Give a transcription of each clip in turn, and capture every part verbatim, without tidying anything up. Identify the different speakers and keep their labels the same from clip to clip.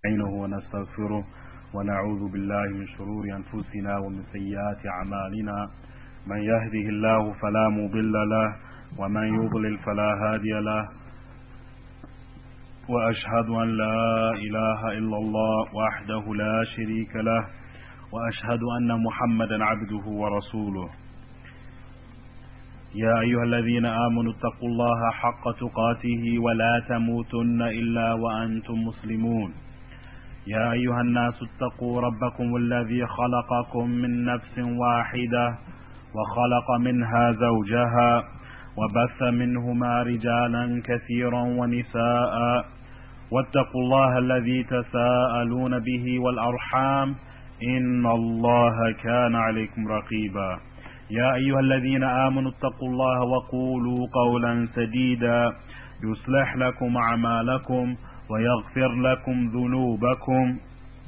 Speaker 1: نستعينه ونستغفره ونعوذ بالله من شرور أنفسنا ومن سيئات أعمالنا من يهده الله فلا مضل له ومن يضلل فلا هادي له وأشهد أن لا إله إلا الله وحده لا شريك له وأشهد أن محمدا عبده ورسوله. يا أيها الذين آمنوا اتقوا الله حق تقاته ولا تموتن إلا وأنتم مسلمون. يا أيها الناس اتقوا ربكم الذي خلقكم من نفس واحدة وخلق منها زوجها وبث منهما رجالا كثيرا ونساء واتقوا الله الذي تساءلون به والأرحام إن الله كان عليكم رقيبا. يا أيها الذين آمنوا اتقوا الله وقولوا قولا سديدا يصلح لكم أعمالكم ويغفر لكم ذنوبكم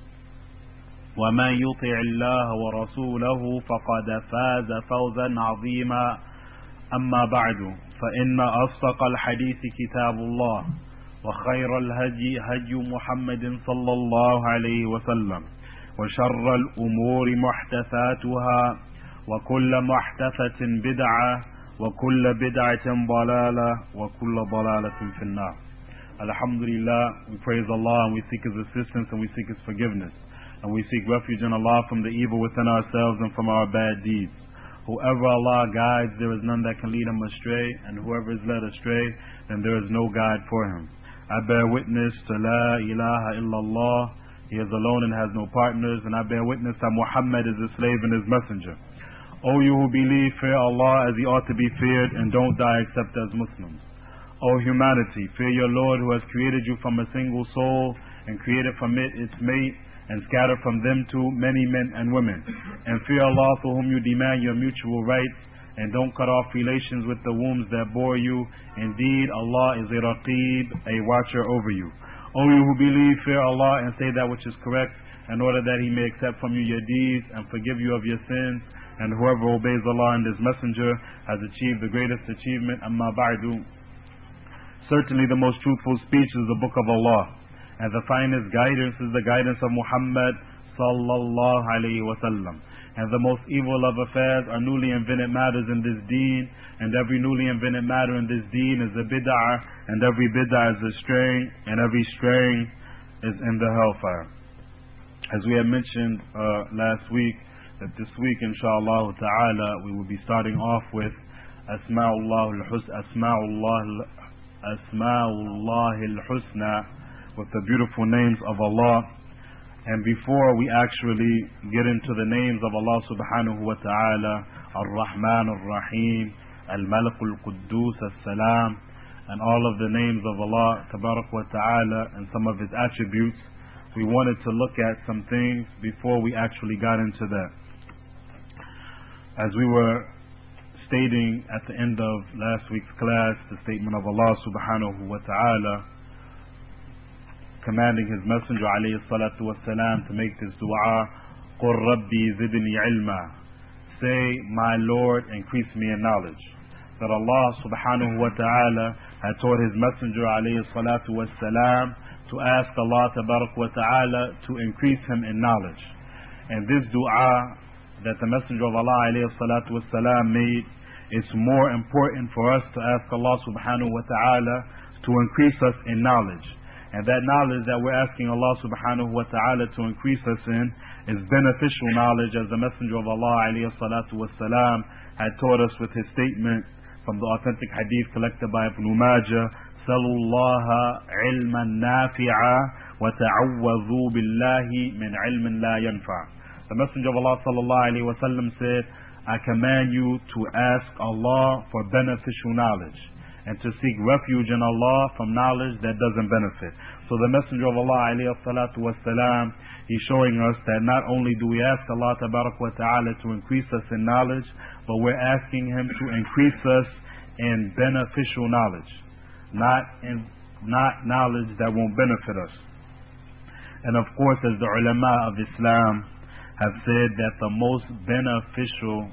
Speaker 1: ومن يطع الله ورسوله فقد فاز فوزا عظيما. أما بعد فإن أصدق الحديث كتاب الله وخير الهدي هدي محمد صلى الله عليه وسلم وشر الأمور محدثاتها وكل محدثة بدعة وكل بدعة ضلالة وكل ضلالة في النار. Alhamdulillah, we praise Allah and we seek His assistance and we seek His forgiveness. And we seek refuge in Allah from the evil within ourselves and from our bad deeds. Whoever Allah guides, there is none that can lead him astray, and whoever is led astray, then there is no guide for him. I bear witness to La ilaha illallah, He is alone and has no partners, and I bear witness that Muhammad is His slave and His messenger. O you who believe, fear Allah as He ought to be feared, and don't die except as Muslims. O humanity, fear your Lord who has created you from a single soul, and created from it its mate, and scattered from them two many men and women. And fear Allah for whom you demand your mutual rights, and don't cut off relations with the wombs that bore you. Indeed, Allah is a Raqib, a watcher over you. O you who believe, fear Allah and say that which is correct, in order that He may accept from you your deeds and forgive you of your sins. And whoever obeys Allah and His Messenger has achieved the greatest achievement. Amma ba'du. Certainly the most truthful speech is the Book of Allah, and the finest guidance is the guidance of Muhammad sallallahu alayhi wa sallam. And the most evil of affairs are newly invented matters in this deen, and every newly invented matter in this deen is a bid'ah, and every bid'ah is a straying, and every straying is in the hellfire. As we had mentioned uh, last week, that this week inshallah ta'ala we will be starting off with Asma'ullah al-Husna, Asma'ullah Asma'ullah al-Husna, with the beautiful names of Allah. And before we actually get into the names of Allah subhanahu wa ta'ala, Ar-Rahman Ar-Rahim, Al-Malik Al-Quddus As-Salam, and all of the names of Allah tabarak wa ta'ala and some of His attributes, we wanted to look at some things before we actually got into that. As we were stating at the end of last week's class, the statement of Allah subhanahu wa ta'ala commanding His Messenger alayhi salatu wassalam to make this dua, قُلْ رَبِّي زِدْنِي عِلْمًا, say, my Lord, increase me in knowledge. That Allah subhanahu wa ta'ala had taught His Messenger alayhi salatu wassalam to ask Allah tabarak wa ta'ala to increase him in knowledge. And this dua that the Messenger of Allah alayhi salatu wassalam made, it's more important for us to ask Allah subhanahu wa ta'ala to increase us in knowledge. And that knowledge that we're asking Allah subhanahu wa ta'ala to increase us in is beneficial knowledge, as the Messenger of Allah alayhi salatu wassalam had taught us with his statement from the authentic hadith collected by Ibn Majah, سَلُوا اللَّهَ عِلْمًا نَافِعًا وَتَعَوَّذُوا بِاللَّهِ مِنْ عِلْمٍ لَا يَنْفَعُ. The Messenger of Allah sallallahu alayhi wa sallam said, I command you to ask Allah for beneficial knowledge, and to seek refuge in Allah from knowledge that doesn't benefit. So the Messenger of Allah alayhi salatu wassalam, he's showing us that not only do we ask Allah tabarak wa ta'ala to increase us in knowledge, but we're asking Him to increase us in beneficial knowledge, not in not knowledge that won't benefit us. And of course, as the ulama of Islam have said, that the most beneficial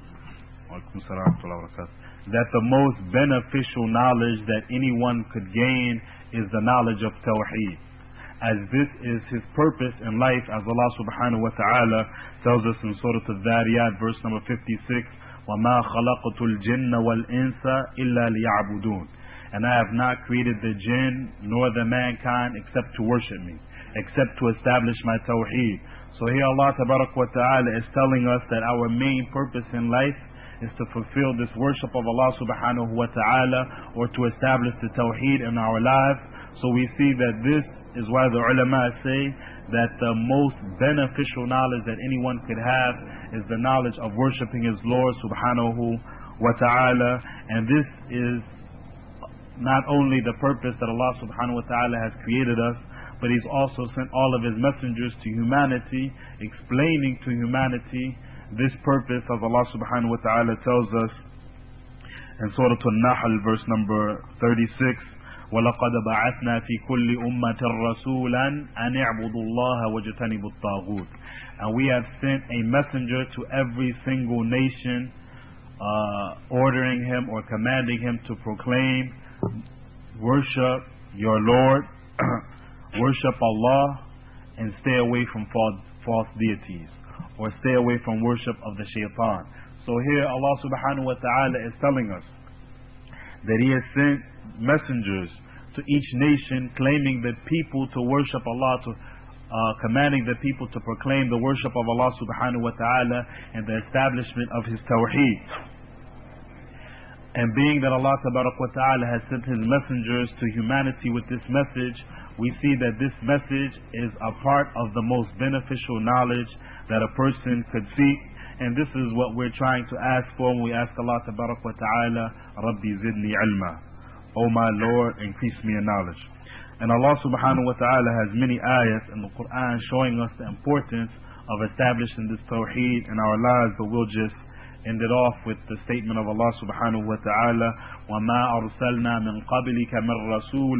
Speaker 1: that the most beneficial knowledge that anyone could gain is the knowledge of Tawheed. as this is his purpose in life, as Allah subhanahu wa ta'ala tells us in Surah Al-Dhariyat, verse number fifty-six, وَمَا خَلَقْتُ الْجِنَّ وَالْإِنسَ إِلَّا لِيَعْبُدُونَ. And I have not created the jinn nor the mankind except to worship me, except to establish my tawheed. So here Allah tabarak wa ta'ala is telling us that our main purpose in life is to fulfill this worship of Allah subhanahu wa ta'ala, or to establish the tawheed in our lives. So we see that this is why the ulama say that the most beneficial knowledge that anyone could have is the knowledge of worshiping his Lord subhanahu wa ta'ala. And this is not only the purpose that Allah subhanahu wa ta'ala has created us, but He's also sent all of His messengers to humanity, explaining to humanity this purpose, as Allah subhanahu wa ta'ala tells us in Surah Al-Nahl, verse number thirty-six, وَلَقَدْ بَعَثْنَا فِي كُلِّ أُمَّةٍ رَسُولًا أَنِ اعْبُدُوا اللَّهَ وَاجْتَنِبُوا الطَّاغُوتَ. And we have sent a messenger to every single nation, uh, ordering him or commanding him to proclaim, worship your Lord, worship Allah, and stay away from false, false deities, or stay away from worship of the shaitan. So here Allah subhanahu wa ta'ala is telling us that He has sent messengers to each nation, claiming the people to worship Allah, to uh, commanding the people to proclaim the worship of Allah subhanahu wa ta'ala and the establishment of His tawheed. And being that Allah tabarak wa ta'ala has sent His messengers to humanity with this message, we see that this message is a part of the most beneficial knowledge that a person could seek. And this is what we're trying to ask for when we ask Allah tabarak wa ta'ala, Rabbi zidni ilma. O my Lord, increase me in knowledge. And Allah subhanahu wa ta'ala has many ayahs in the Quran showing us the importance of establishing this tawheed in our lives, but we'll just end it off with the statement of Allah subhanahu wa ta'ala, وَمَا أَرْسَلْنَا مِنْ قَبْلِكَ مِنْ رَسُولٍ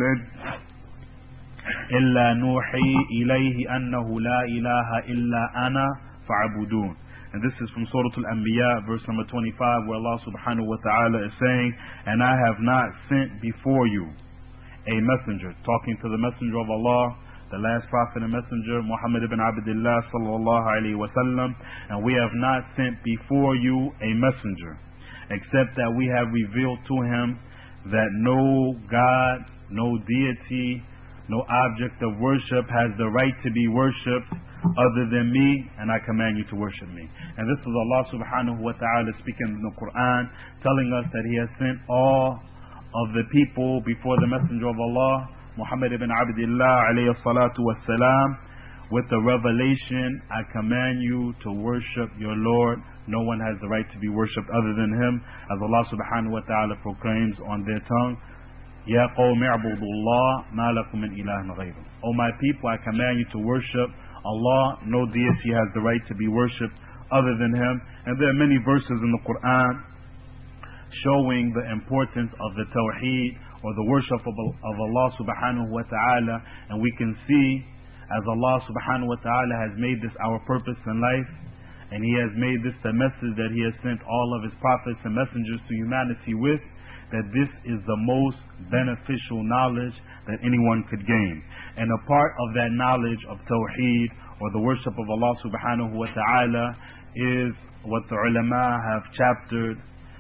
Speaker 1: إِلَّا نُوحِي إِلَيْهِ أَنَّهُ لَا إِلَهَ إِلَّا أَنَا فَاعْبُدُونَ. And this is from Surah Al-Anbiya, verse number twenty-five, where Allah subhanahu wa ta'ala is saying, and I have not sent before you a messenger, talking to the messenger of Allah, the last prophet and messenger, Muhammad ibn Abdullah sallallahu alayhi wa sallam, and we have not sent before you a messenger, except that we have revealed to him that no God, no deity, no object of worship has the right to be worshipped other than me, and I command you to worship me. And this is Allah subhanahu wa ta'ala speaking in the Quran, telling us that He has sent all of the people before the messenger of Allah, Muhammad ibn Abdullah alayhi salatu wassalam, with the revelation, I command you to worship your Lord. No one has the right to be worshipped other than Him, as Allah subhanahu wa ta'ala proclaims on their tongue, Ya qawmi a'budu Allah ma lakum min ilahin ghayruh. O my people, I command you to worship Allah. No deity has the right to be worshipped other than Him. And there are many verses in the Quran showing the importance of the tawheed, or the worship of, of Allah subhanahu wa ta'ala. And we can see, as Allah subhanahu wa ta'ala has made this our purpose in life, and He has made this the message that He has sent all of His prophets and messengers to humanity with, that this is the most beneficial knowledge that anyone could gain. And a part of that knowledge of tawheed, or the worship of Allah subhanahu wa ta'ala, is what the ulama have chaptered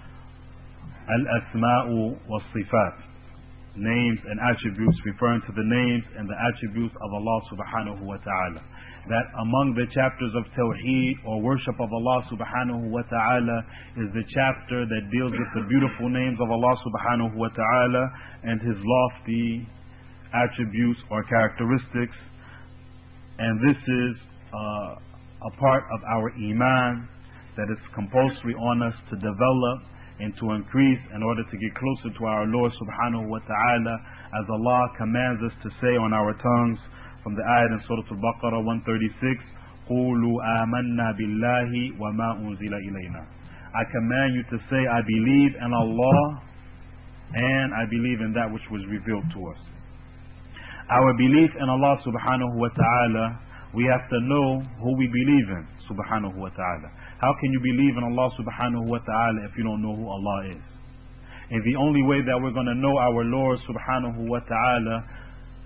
Speaker 1: al-asma'u was-sifat, names and attributes, referring to the names and the attributes of Allah subhanahu wa ta'ala. That among the chapters of tawheed, or worship of Allah subhanahu wa ta'ala, is the chapter that deals with the beautiful names of Allah subhanahu wa ta'ala and His lofty attributes or characteristics. And this is uh, a part of our iman that is compulsory on us to develop and to increase in order to get closer to our Lord subhanahu wa ta'ala, as Allah commands us to say on our tongues, from the ayat in Surah Al-Baqarah one thirty-six, قُولُوا آمَنَّا بِاللَّهِ وَمَا أُنزِلَ إِلَيْنَا. I command you to say, I believe in Allah, and I believe in that which was revealed to us. Our belief in Allah subhanahu wa ta'ala, we have to know who we believe in, subhanahu wa ta'ala. How can you believe in Allah subhanahu wa ta'ala if you don't know who Allah is? And the only way that we're going to know our Lord subhanahu wa ta'ala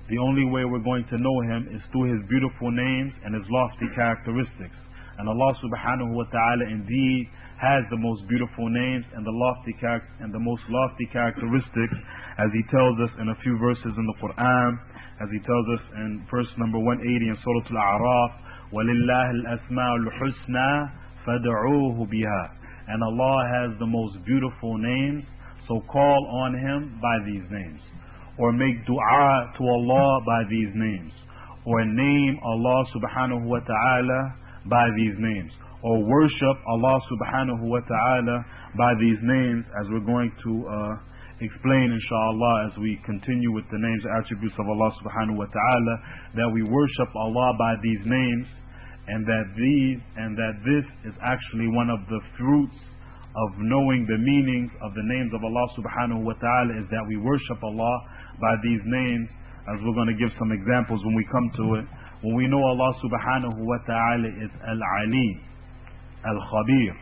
Speaker 1: The only way we're going to know Him is through His beautiful names and His lofty characteristics. And Allah subhanahu wa ta'ala indeed has the most beautiful names and the lofty char- and the most lofty characteristics, as He tells us in a few verses in the Quran, as He tells us in verse number one eighty in Surah Al-A'raf, وَلِلَّهِ الْأَسْمَاءُ الْحُسْنَى فَادْعُوهُ بِهَا. And Allah has the most beautiful names, so call on Him by these names, or make dua to Allah by these names, or name Allah subhanahu wa ta'ala by these names, or worship Allah subhanahu wa ta'ala by these names, as we're going to uh, explain inshallah as we continue with the names and attributes of Allah subhanahu wa ta'ala, that we worship Allah by these names, and that these and that this is actually one of the fruits of knowing the meanings of the names of Allah subhanahu wa ta'ala, is that we worship Allah by these names, as we're going to give some examples when we come to it. When we know Allah subhanahu wa ta'ala is Al-Alim, Al-Khabir,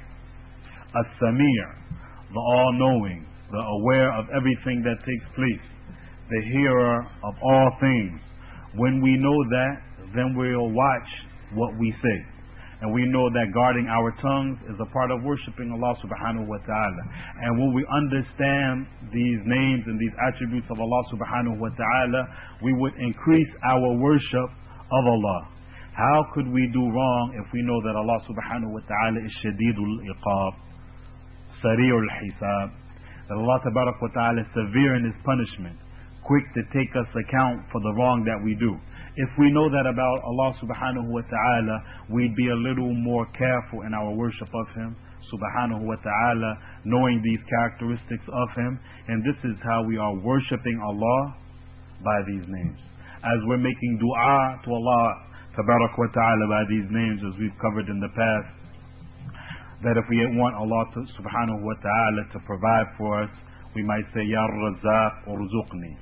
Speaker 1: Al-Samir, the all-knowing, the aware of everything that takes place, the hearer of all things. When we know that, then we'll watch what we say. And we know that guarding our tongues is a part of worshiping Allah subhanahu wa ta'ala. And when we understand these names and these attributes of Allah subhanahu wa ta'ala, we would increase our worship of Allah. How could we do wrong if we know that Allah subhanahu wa ta'ala is shadidul iqab, sari'ul hisab, that Allah tabarak wa ta'ala is severe in His punishment, quick to take us account for the wrong that we do? If we know that about Allah subhanahu wa ta'ala, we'd be a little more careful in our worship of Him subhanahu wa ta'ala, knowing these characteristics of Him. And this is how we are worshiping Allah, by these names. As we're making dua to Allah tabarak wa ta'ala by these names, as we've covered in the past, that if we want Allah to, subhanahu wa ta'ala to provide for us, we might say, Ya Razaq urzuqni.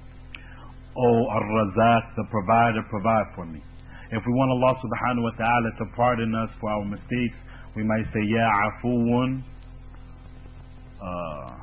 Speaker 1: Oh Ar-Razaq, the provider, provide for me. If we want Allah subhanahu wa ta'ala to pardon us for our mistakes, we might say, Ya Afuun, uh,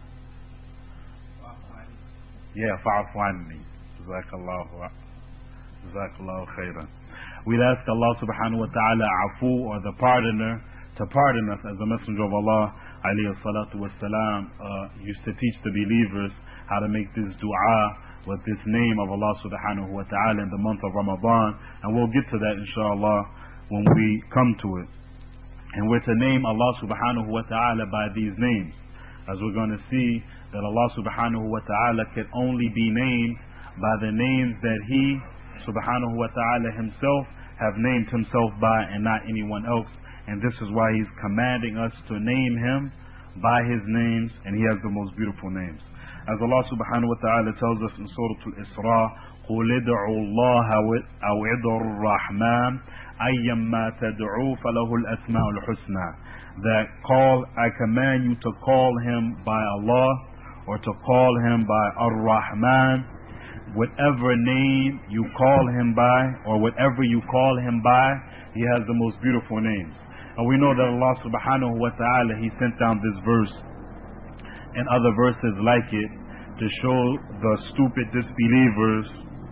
Speaker 1: yeah, Fa'afu anni. Jazakallahu Jazakallahu khairan. We'd ask Allah subhanahu wa ta'ala, Afu, or the pardoner, to pardon us, as the Messenger of Allah alayhi salatu wassalam uh, used to teach the believers how to make this dua with this name of Allah subhanahu wa ta'ala in the month of Ramadan. And we'll get to that inshallah when we come to it. And we're to name Allah subhanahu wa ta'ala by these names, as we're going to see that Allah subhanahu wa ta'ala can only be named by the names that He subhanahu wa ta'ala Himself have named Himself by, and not anyone else. And this is why He's commanding us to name Him by His names, and He has the most beautiful names. As Allah subhanahu wa ta'ala tells us in Surah Al-Isra, قُلِ ادْعُوا اللَّهَ أَوْ ادْعُوا الرَّحْمَنَ أَيَّمَّا تَدْعُوا فَلَهُ الْأَسْمَاءُ الْحُسْنَى. That call, I command you to call Him by Allah, or to call Him by Ar-Rahman. Whatever name you call Him by, or whatever you call Him by, He has the most beautiful names. And we know that Allah subhanahu wa ta'ala, He sent down this verse and other verses like it to show the stupid disbelievers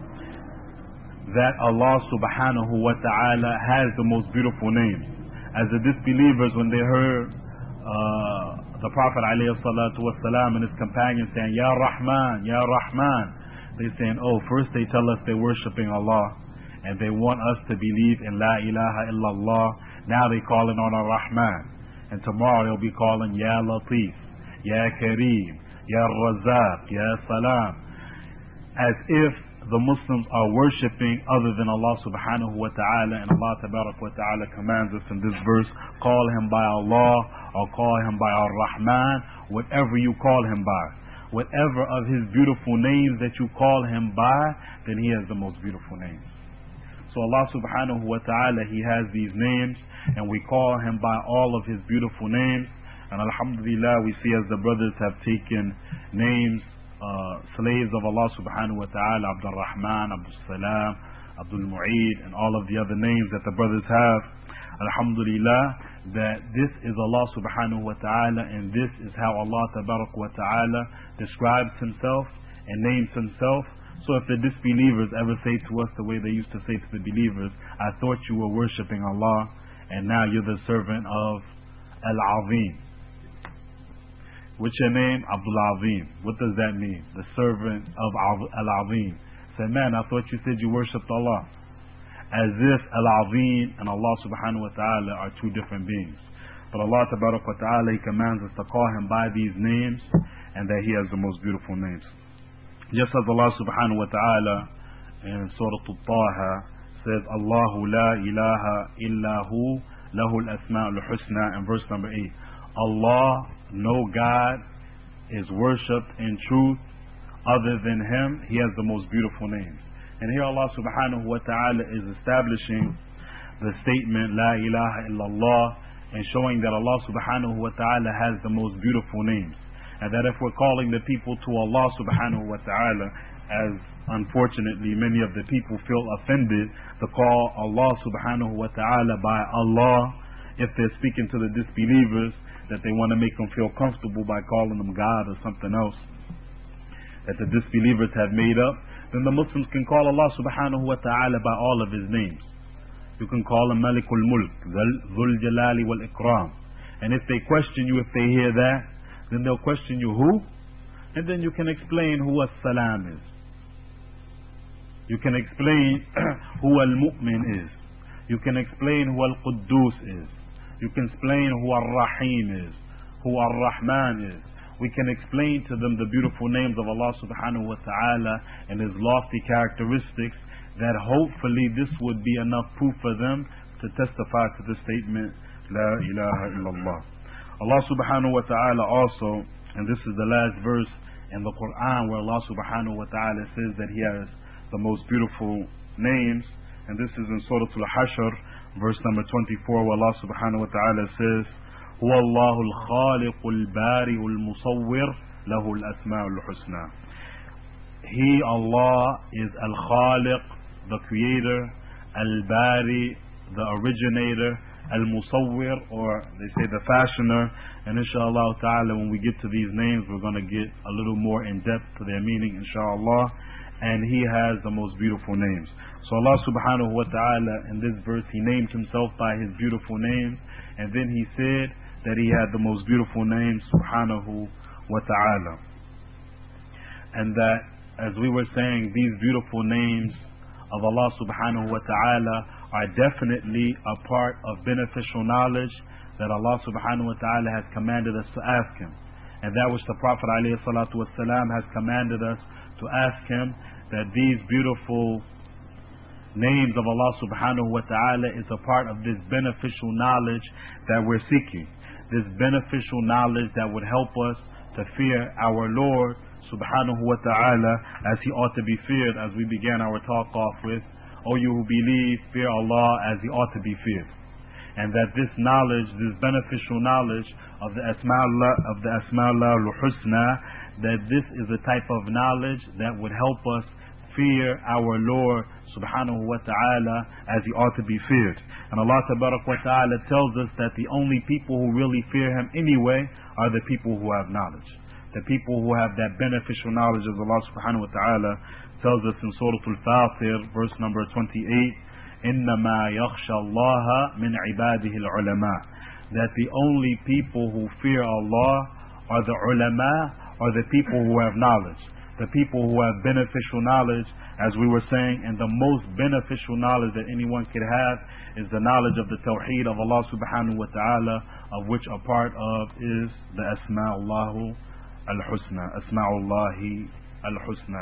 Speaker 1: that Allah subhanahu wa ta'ala has the most beautiful names. As the disbelievers, when they heard uh, the Prophet alayhi salatu wasalam and his companions saying, Ya Rahman, Ya Rahman, they saying, oh, first they tell us they're worshipping Allah and they want us to believe in La ilaha illallah. Now they calling on Ar-Rahman, and tomorrow they'll be calling Ya Latif, Ya Kareem, Ya Razaq, Ya Salam, as if the Muslims are worshipping other than Allah subhanahu wa ta'ala. And Allah tabarak wa ta'ala commands us in this verse, call Him by Allah or call Him by Ar-Rahman, whatever you call Him by. Whatever of His beautiful names that you call Him by, then He has the most beautiful names. So Allah subhanahu wa ta'ala, He has these names, and we call Him by all of His beautiful names. And alhamdulillah, we see as the brothers have taken names, uh, slaves of Allah subhanahu wa ta'ala, Abdul Rahman, Abdul Salam, Abdul Mu'eed, and all of the other names that the brothers have. Alhamdulillah, that this is Allah subhanahu wa ta'ala, and this is how Allah tabarak wa ta'ala describes Himself and names Himself So if the disbelievers ever say to us the way they used to say to the believers, I thought you were worshipping Allah and now you're the servant of Al-Azim. What's your name? Abdul Azim. What does that mean? The servant of Al-Azim. Say, man, I thought you said you worshipped Allah. As if Al-Azim and Allah subhanahu wa ta'ala are two different beings. But Allah tabarak wa ta'ala, He commands us to call Him by these names, and that He has the most beautiful names. Just as Allah subhanahu wa ta'ala in Surah Al-Taha says, Allahu la ilaha illa hu lahu al-asma'ul husna, in verse number eight. Allah, no God is worshipped in truth other than Him. He has the most beautiful names. And here Allah subhanahu wa ta'ala is establishing the statement La ilaha illallah, and showing that Allah subhanahu wa ta'ala has the most beautiful names. And that if we're calling the people to Allah subhanahu wa ta'ala, as unfortunately many of the people feel offended to call Allah subhanahu wa ta'ala by Allah, if they're speaking to the disbelievers, that they want to make them feel comfortable by calling them God or something else that the disbelievers have made up, then the Muslims can call Allah subhanahu wa ta'ala by all of His names. You can call Him Malikul Mulk, Dhul Jalali wal Ikram. And if they question you, if they hear that, then they'll question you who? And then you can explain who As-Salam is. You can explain who Al-Mu'min is. You can explain who Al-Quddus is. You can explain who Ar-Rahim is, who Ar-Rahman is. We can explain to them the beautiful names of Allah subhanahu wa ta'ala and His lofty characteristics, that hopefully this would be enough proof for them to testify to the statement La ilaha illallah. Allah subhanahu wa ta'ala also, and this is the last verse in the Quran where Allah subhanahu wa ta'ala says that He has the most beautiful names, and this is in Surah Al-Hashr, verse number twenty-four, where Allah subhanahu wa ta'ala says, هو الله الخالق البارئ المصور له الأسماء الحسنى. He, Allah, is Al-Khaliq, the creator, Al-Bari, the originator, Al-Musawwir, or they say the fashioner. And inshallah ta'ala, when we get to these names, we're going to get a little more in depth to their meaning, inshallah. And He has the most beautiful names. So Allah subhanahu wa ta'ala, in this verse, He named Himself by His beautiful names, and then He said that He had the most beautiful names, subhanahu wa ta'ala. And that, as we were saying, these beautiful names of Allah subhanahu wa ta'ala are definitely a part of beneficial knowledge that Allah subhanahu wa ta'ala has commanded us to ask Him. And that which the Prophet alayhi salatu wasalam has commanded us to ask Him, that these beautiful names of Allah subhanahu wa ta'ala is a part of this beneficial knowledge that we're seeking. This beneficial knowledge that would help us to fear our Lord subhanahu wa ta'ala as He ought to be feared, as we began our talk off with, O you who believe, fear Allah as He ought to be feared. And that this knowledge, this beneficial knowledge of the Asma'ullah, of the Asma'ullah al-Husna, that this is a type of knowledge that would help us fear our Lord subhanahu wa ta'ala as He ought to be feared. And Allah tabarak wa ta'ala tells us that the only people who really fear Him anyway are the people who have knowledge. The people who have that beneficial knowledge, as Allah subhanahu wa ta'ala tells us in Surah Al-Fatir, verse number twenty-eight, إِنَّمَا يَخْشَى اللَّهَ مِنْ عِبَادِهِ الْعُلَمَاءِ. That the only people who fear Allah are the ulama, are the people who have knowledge. The people who have beneficial knowledge, as we were saying, and the most beneficial knowledge that anyone could have is the knowledge of the Tawheed of Allah subhanahu wa ta'ala, of which a part of is the Asma'ullahu al-Husna, Asma'ullahi al-Husna.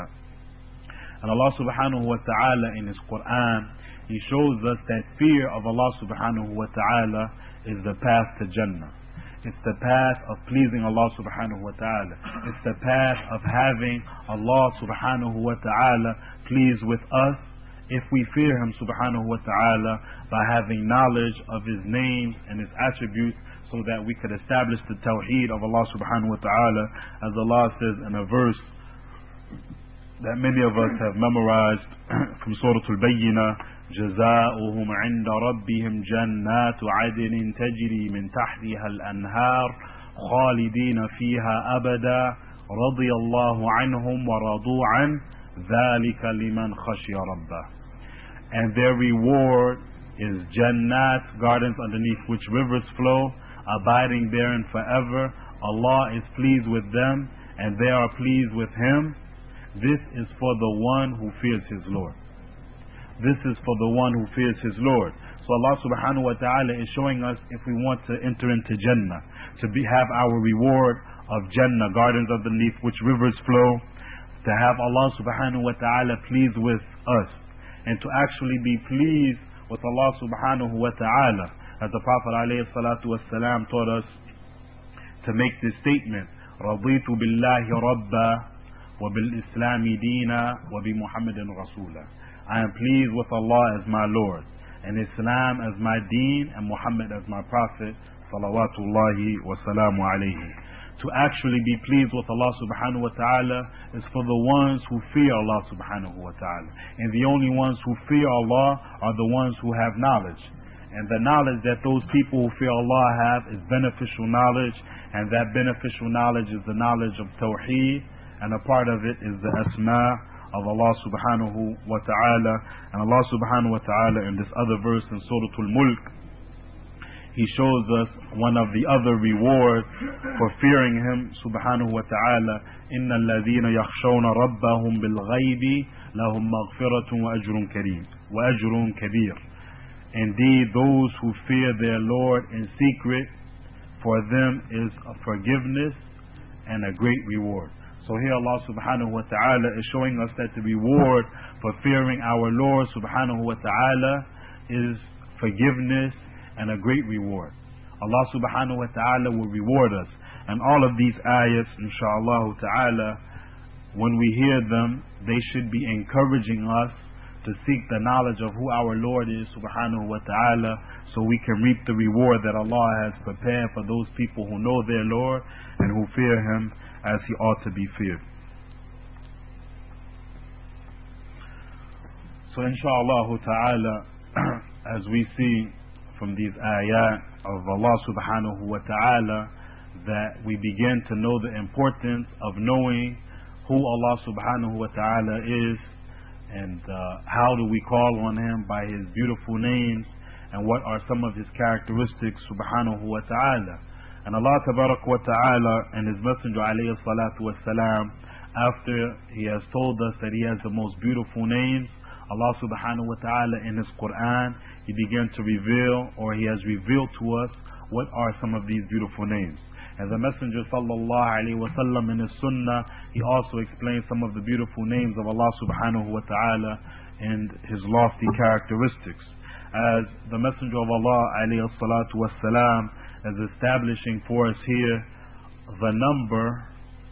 Speaker 1: And Allah subhanahu wa ta'ala in His Quran, He shows us that fear of Allah subhanahu wa ta'ala is the path to Jannah. It's the path of pleasing Allah subhanahu wa ta'ala. It's the path of having Allah subhanahu wa ta'ala pleased with us if we fear Him subhanahu wa ta'ala by having knowledge of His names and His attributes, so that we could establish the tawheed of Allah subhanahu wa ta'ala, as Allah says in a verse that many of us have memorized from Surah Al-Bayyinah, جزاؤهم عند ربهم جنات عدن تجري من تحتها الأنهار خالدين فيها أبدا رضي الله عنهم ورضوا عنه ذَلِكَ لِمَنْ خَشِيَ رَبَّهُ. And their reward is Jannat, gardens underneath which rivers flow, abiding therein forever. Allah is pleased with them, and they are pleased with Him. This is for the one who fears his Lord. This is for the one who fears his Lord. So Allah subhanahu wa ta'ala is showing us, if we want to enter into Jannah, to be, have our reward of Jannah, gardens underneath which rivers flow, to have Allah subhanahu wa ta'ala pleased with us, and to actually be pleased with Allah subhanahu wa ta'ala, as the Prophet alayhi salatu wassalam taught us to make this statement: رَضِيتُ بِاللَّهِ رَبَّا وَبِالْإِسْلَامِ دِينًا وَبِمُحَمَّدٍ رَسُولًا. I am pleased with Allah as my Lord, and Islam as my deen, and Muhammad as my Prophet, salawatullahi wa salamu alayhi. To actually be pleased with Allah subhanahu wa ta'ala is for the ones who fear Allah subhanahu wa ta'ala. And the only ones who fear Allah are the ones who have knowledge. And the knowledge that those people who fear Allah have is beneficial knowledge, and that beneficial knowledge is the knowledge of Tawheed, and a part of it is the Asma of Allah subhanahu wa ta'ala. And Allah subhanahu wa ta'ala in this other verse in Surah Al-Mulk, He shows us one of the other rewards for fearing Him subhanahu wa ta'ala. إِنَّ الَّذِينَ يَخْشَوْنَ رَبَّهُمْ بِالْغَيْبِ لَهُمْ مَغْفِرَةٌ وَأَجْرٌ كَرِيمٌ وَأَجْرٌ كَبِيرٌ. Indeed, those who fear their Lord in secret, for them is a forgiveness and a great reward. So here Allah subhanahu wa ta'ala is showing us that the reward for fearing our Lord subhanahu wa ta'ala is forgiveness and a great reward. Allah subhanahu wa ta'ala will reward us. And all of these ayats, inshaAllah ta'ala, when we hear them, they should be encouraging us to seek the knowledge of who our Lord is subhanahu wa ta'ala, so we can reap the reward that Allah has prepared for those people who know their Lord and who fear Him as He ought to be feared. So inshaAllah ta'ala, as we see from these ayat of Allah subhanahu wa ta'ala, that we begin to know the importance of knowing who Allah subhanahu wa ta'ala is, and uh, how do we call on Him by His beautiful names, and what are some of His characteristics subhanahu wa ta'ala. And Allah tabarak wa ta'ala and His Messenger alayhi salatu wassalam, after He has told us that He has the most beautiful names, Allah subhanahu wa ta'ala in His Quran, He began to reveal, or He has revealed to us, what are some of these beautiful names. And the Messenger sallallahu alayhi wa sallam in His Sunnah, He also explains some of the beautiful names of Allah subhanahu wa ta'ala and His lofty characteristics. As the Messenger of Allah alayhi salatu wassalam is establishing for us here the number,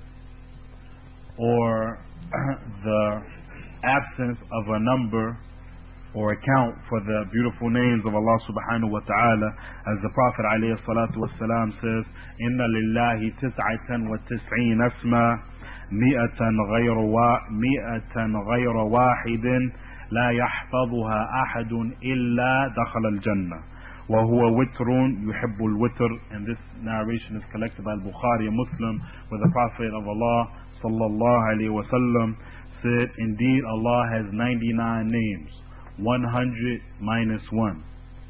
Speaker 1: or the absence of a number or account for the beautiful names of Allah subhanahu wa ta'ala, as the Prophet alayhi salatu wassalam says, Inna lillahi tis'atan wa tis'een asma mi'atan ghayra wa mi'atan ghayra wahidin la yahfazuha ahadun illa dakhala al-jannah wa huwa witrun yuhibbu al-witr. And this narration is collected by Al-Bukhari and Muslim, where the Prophet of Allah sallallahu alayhi wa sallam said, indeed Allah has ninety-nine names, one hundred minus one.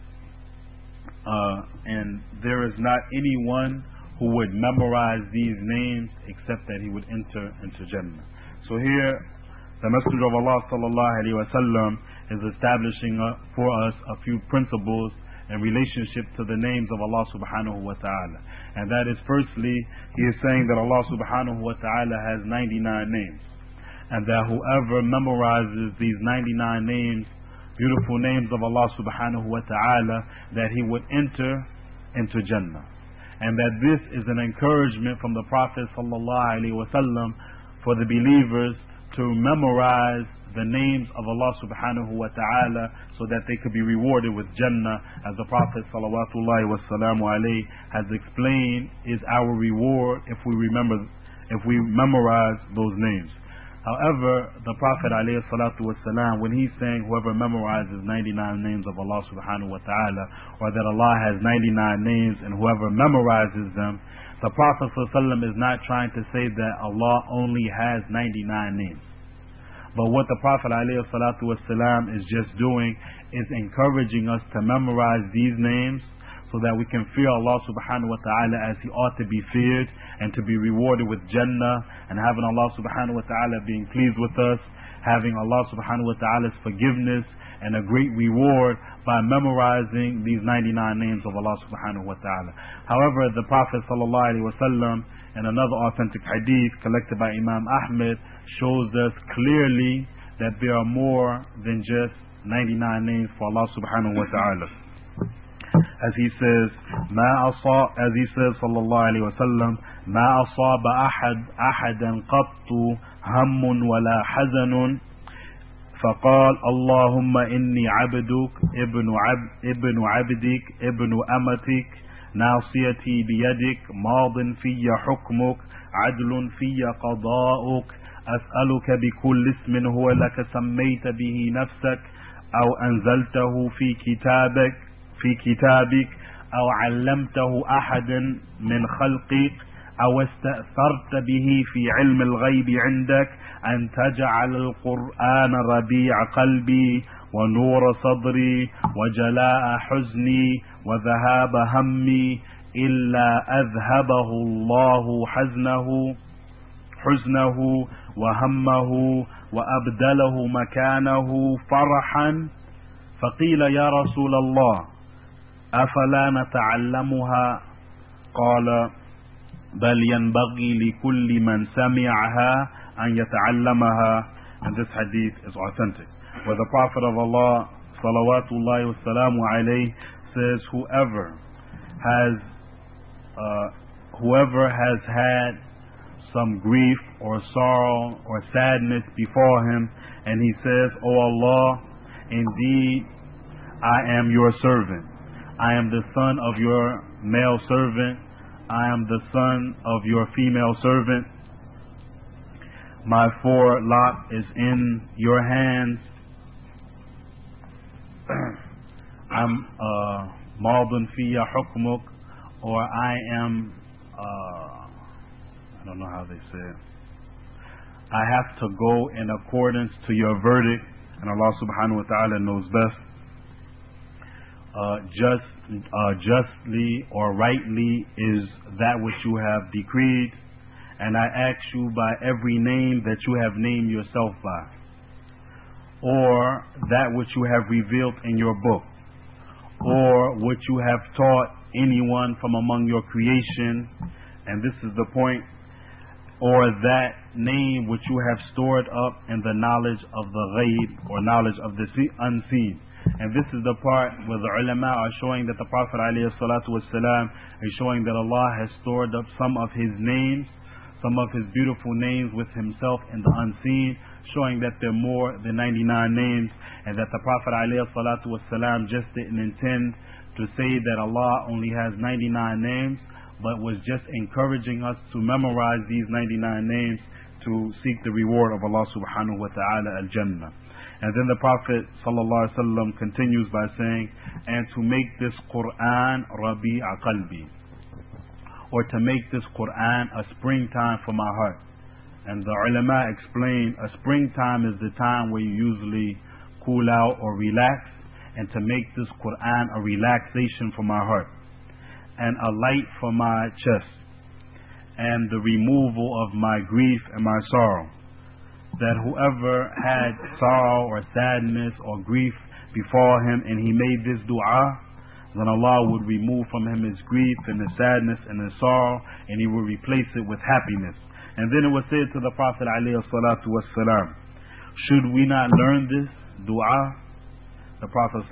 Speaker 1: Uh, and there is not anyone who would memorize these names except that he would enter into Jannah. So here, the Messenger of Allah sallallahu alaihi wasallam is establishing uh, for us a few principles in relationship to the names of Allah subhanahu wa ta'ala. And that is, firstly, he is saying that Allah subhanahu wa ta'ala has ninety-nine names, and that whoever memorizes these ninety-nine names, beautiful names of Allah subhanahu wa ta'ala, that he would enter into Jannah. And that this is an encouragement from the Prophet sallallahu alaihi wasallam for the believers to memorize the names of Allah subhanahu wa ta'ala, so that they could be rewarded with Jannah, as the Prophet salawatullahi wassalamu alayhi has explained is our reward if we remember, if we memorize those names. However, the Prophet alayhi salatu wassalam, when he's saying whoever memorizes ninety-nine names of Allah subhanahu wa ta'ala, or that Allah has ninety-nine names and whoever memorizes them, the Prophet sallallahu alaihi wasallam is not trying to say that Allah only has ninety-nine names. But what the Prophet ﷺ is just doing is encouraging us to memorize these names so that we can fear Allah subhanahu wa ta'ala as He ought to be feared, and to be rewarded with Jannah, and having Allah subhanahu wa ta'ala being pleased with us, having Allah subhanahu wa ta'ala's forgiveness and a great reward by memorizing these ninety-nine names of Allah subhanahu wa ta'ala. However, the Prophet sallallahu alaihi wasallam in another authentic hadith collected by Imam Ahmed shows us clearly that there are more than just ninety-nine names for Allah subhanahu wa ta'ala. As he says, ما أصاب, as he says sallallahu alaihi wasallam, ما أصاب أحد أحدا قط هم ولا حزن فقال اللهم إني عبدك ابن عبد ابن عبدك ابن أمتك ناصيتي بيدك ماض في حكمك عدل في قضاؤك أسألك بكل اسم هو لك سميت به نفسك أو أنزلته في كتابك في كتابك أو علمته أحدا من خلقك أو استأثرت به في علم الغيب عندك أن تجعل القرآن ربيع قلبي ونور صدري وجلاء حزني وذهاب همي إلا أذهبه الله حزنه حزنه وهمه وأبدله مكانه فرحا. فقيل يا رسول الله أفلا نتعلمها؟ قال بل ينبغي لكل من سمعها أن يتعلمها. And this hadith is authentic, where the Prophet of Allah salawatullahi wa salamu alayhi says, whoever has uh, whoever has had some grief or sorrow or sadness before him, and he says, O Allah, indeed I am your servant, I am the son of your male servant, I am the son of your female servant, my forelock is in your hands, I'm Maldun fiya hukmuk, or I am uh, I don't know how they say it, I have to go in accordance to your verdict, and Allah subhanahu wa ta'ala knows best. Uh, just, uh, justly or rightly is that which you have decreed, and I ask you by every name that you have named yourself by, or that which you have revealed in your book, or which you have taught anyone from among your creation, and this is the point, or that name which you have stored up in the knowledge of the ghaib, or knowledge of the unseen. And this is the part where the ulama are showing that the Prophet ﷺ is showing that Allah has stored up some of His names, some of His beautiful names with Himself in the unseen, showing that there are more than ninety-nine names, and that the Prophet ﷺ just didn't intend to say that Allah only has ninety-nine names, but was just encouraging us to memorize these ninety-nine names to seek the reward of Allah subhanahu wa ta'ala al-Jannah. And then the Prophet sallallahu alaihi wasallam continues by saying, and to make this Quran rabi'a qalbi, or to make this Quran a springtime for my heart. And the ulama explain, a springtime is the time where you usually cool out or relax, and to make this Quran a relaxation for my heart, and a light for my chest, and the removal of my grief and my sorrow. That whoever had sorrow or sadness or grief before him, and he made this dua, then Allah would remove from him his grief and his sadness and his sorrow, and He will replace it with happiness. And then it was said to the Prophet ﷺ, should we not learn this dua? The Prophet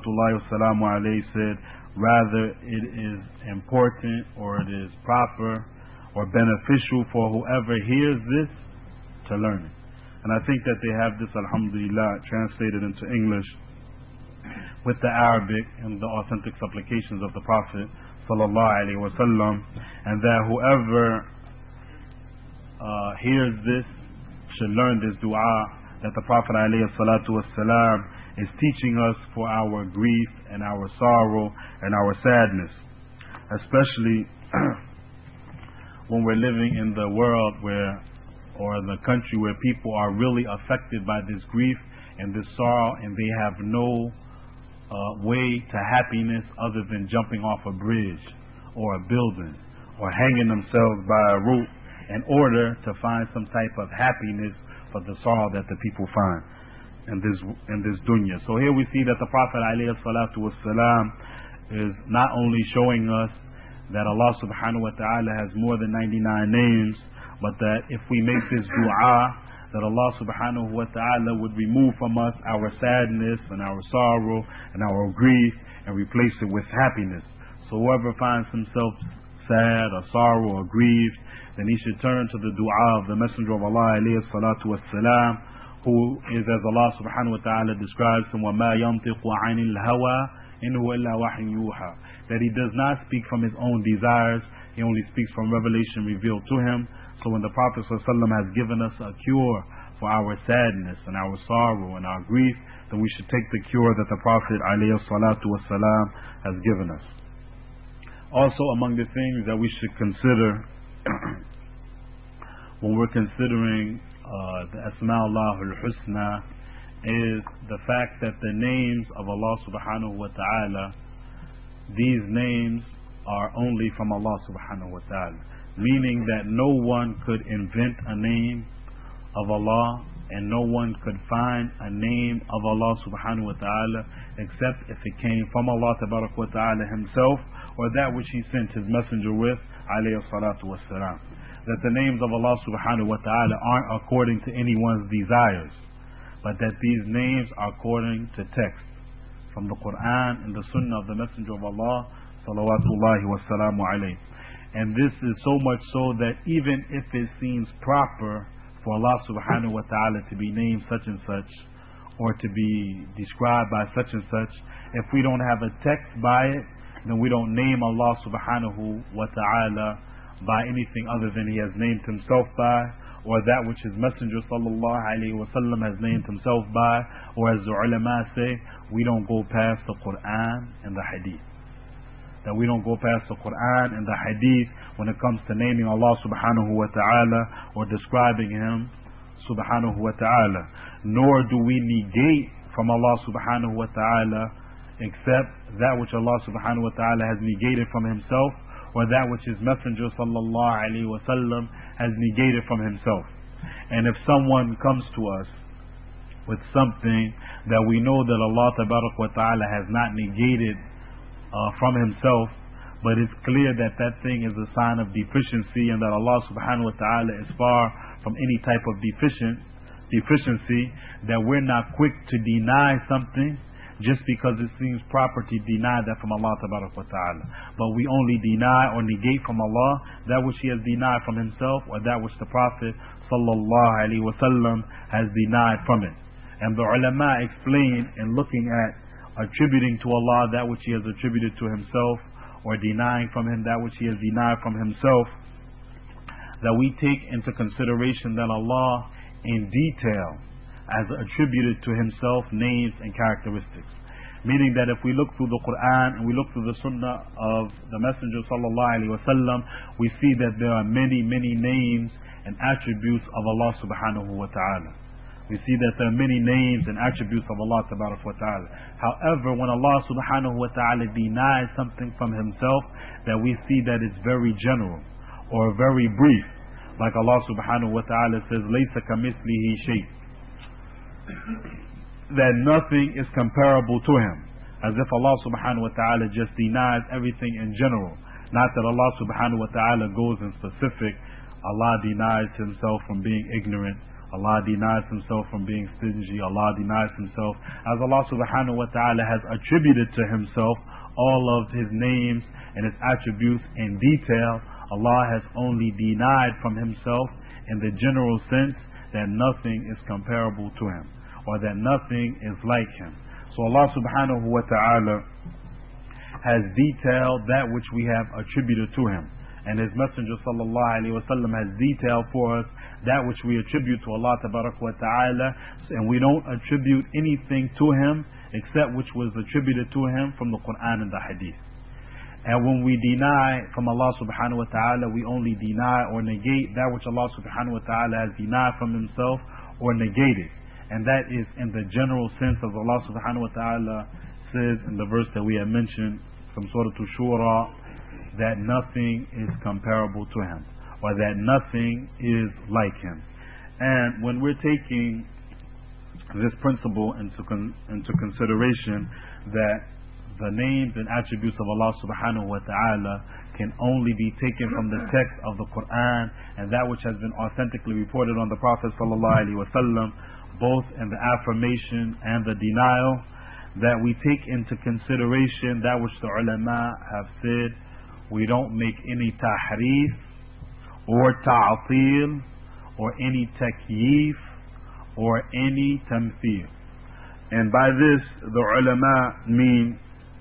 Speaker 1: ﷺ said, rather it is important, or it is proper or beneficial for whoever hears this to learn it. And I think that they have this, alhamdulillah, translated into English with the Arabic and the authentic supplications of the Prophet sallallahu alaihi wasallam, and that whoever uh, hears this should learn this dua that the Prophet alayhi salatu wasalam is teaching us for our grief and our sorrow and our sadness, especially when we're living in the world where or the country where people are really affected by this grief and this sorrow, and they have no uh, way to happiness other than jumping off a bridge or a building or hanging themselves by a rope in order to find some type of happiness for the sorrow that the people find in this in this dunya. So here we see that the Prophet ﷺ is not only showing us that Allah subhanahu wa ta'ala has more than ninety-nine names, but that if we make this dua, that Allah subhanahu wa ta'ala would remove from us our sadness and our sorrow and our grief and replace it with happiness. So whoever finds himself sad or sorrow or grieved, then he should turn to the dua of the Messenger of Allah alayhi salatu wassalam, who is, as Allah subhanahu wa ta'ala describes him, وَمَا يَنْطِقُ عَنِ الْهَوَىٰ إِنْ هُوَ إِلَّا وَحْيٌ يُوحَىٰ, that he does not speak from his own desires, he only speaks from revelation revealed to him. So when the Prophet ﷺ has given us a cure for our sadness and our sorrow and our grief, then we should take the cure that the Prophet ﷺ has given us. Also, among the things that we should consider when we're considering uh, the Asma'ullah al-Husna is the fact that the names of Allah subhanahu wa ta'ala, these names are only from Allah subhanahu wa ta'ala, meaning that no one could invent a name of Allah and no one could find a name of Allah subhanahu wa ta'ala except if it came from Allah tabarak wa ta'ala himself, or that which he sent his messenger with alayhi salatu wassalam. That the names of Allah subhanahu wa ta'ala aren't according to anyone's desires, but that these names are according to text from the Quran and the Sunnah of the Messenger of Allah salawatullahi wassalamu alayhi. And this is so much so that even if it seems proper for Allah subhanahu wa ta'ala to be named such and such, or to be described by such and such, if we don't have a text by it, then we don't name Allah subhanahu wa ta'ala by anything other than he has named himself by, or that which his messenger sallallahu alayhi wa sallam has named himself by, or as the ulama say, we don't go past the Quran and the Hadith. That we don't go past the Quran and the Hadith when it comes to naming Allah subhanahu wa ta'ala or describing him subhanahu wa ta'ala. Nor do we negate from Allah subhanahu wa ta'ala except that which Allah subhanahu wa ta'ala has negated from himself, or that which his messenger sallallahu alayhi wa sallam has negated from himself. And if someone comes to us with something that we know that Allah tabarak wa ta'ala has not negated Uh, from himself, but it's clear that that thing is a sign of deficiency, and that Allah subhanahu wa ta'ala is far from any type of deficient deficiency, that we're not quick to deny something just because it seems proper to deny that from Allah wa ta'ala, but we only deny or negate from Allah that which he has denied from himself, or that which the Prophet sallallahu alaihi wasallam has denied from it. And the ulama explain in looking at attributing to Allah that which he has attributed to himself, or denying from him that which he has denied from himself, that we take into consideration that Allah in detail has attributed to himself names and characteristics. Meaning that if we look through the Quran and we look through the Sunnah of the Messenger sallallahu alaihi wasallam, we see that there are many, many names and attributes of Allah subhanahu wa ta'ala. We see that there are many names and attributes of Allah tabarak wa ta'ala. However, when Allah subhanahu wa ta'ala denies something from himself, that we see that it's very general or very brief. Like Allah subhanahu wa ta'ala says, لَيْسَ كَمِثْلِهِ شَيْءٍ, that nothing is comparable to him. As if Allah subhanahu wa ta'ala just denies everything in general. Not that Allah subhanahu wa ta'ala goes in specific. Allah denies himself from being ignorant. Allah denies himself from being stingy. Allah denies himself. As Allah subhanahu wa ta'ala has attributed to himself all of his names and his attributes in detail, Allah has only denied from himself in the general sense that nothing is comparable to him, or that nothing is like him. So Allah subhanahu wa ta'ala has detailed that which we have attributed to him. And his messenger sallallahu alaihi wasallam has detailed for us that which we attribute to Allah tabarak wa ta'ala, and we don't attribute anything to him except which was attributed to him from the Quran and the Hadith. And when we deny from Allah subhanahu wa ta'ala, we only deny or negate that which Allah subhanahu wa ta'ala has denied from Himself or negated. And that is in the general sense of Allah subhanahu wa ta'ala says in the verse that we have mentioned from Surah Shura, that nothing is comparable to Him, or that nothing is like Him. And when we're taking this principle into con- into consideration, that the names and attributes of Allah subhanahu wa ta'ala can only be taken from the text of the Quran and that which has been authentically reported on the Prophet sallallahu alaihi wasallam, both in the affirmation and the denial, that we take into consideration that which the ulama have said. We don't make any tahrif or ta'atil or any takyif or any tamthil. And by this the ulama mean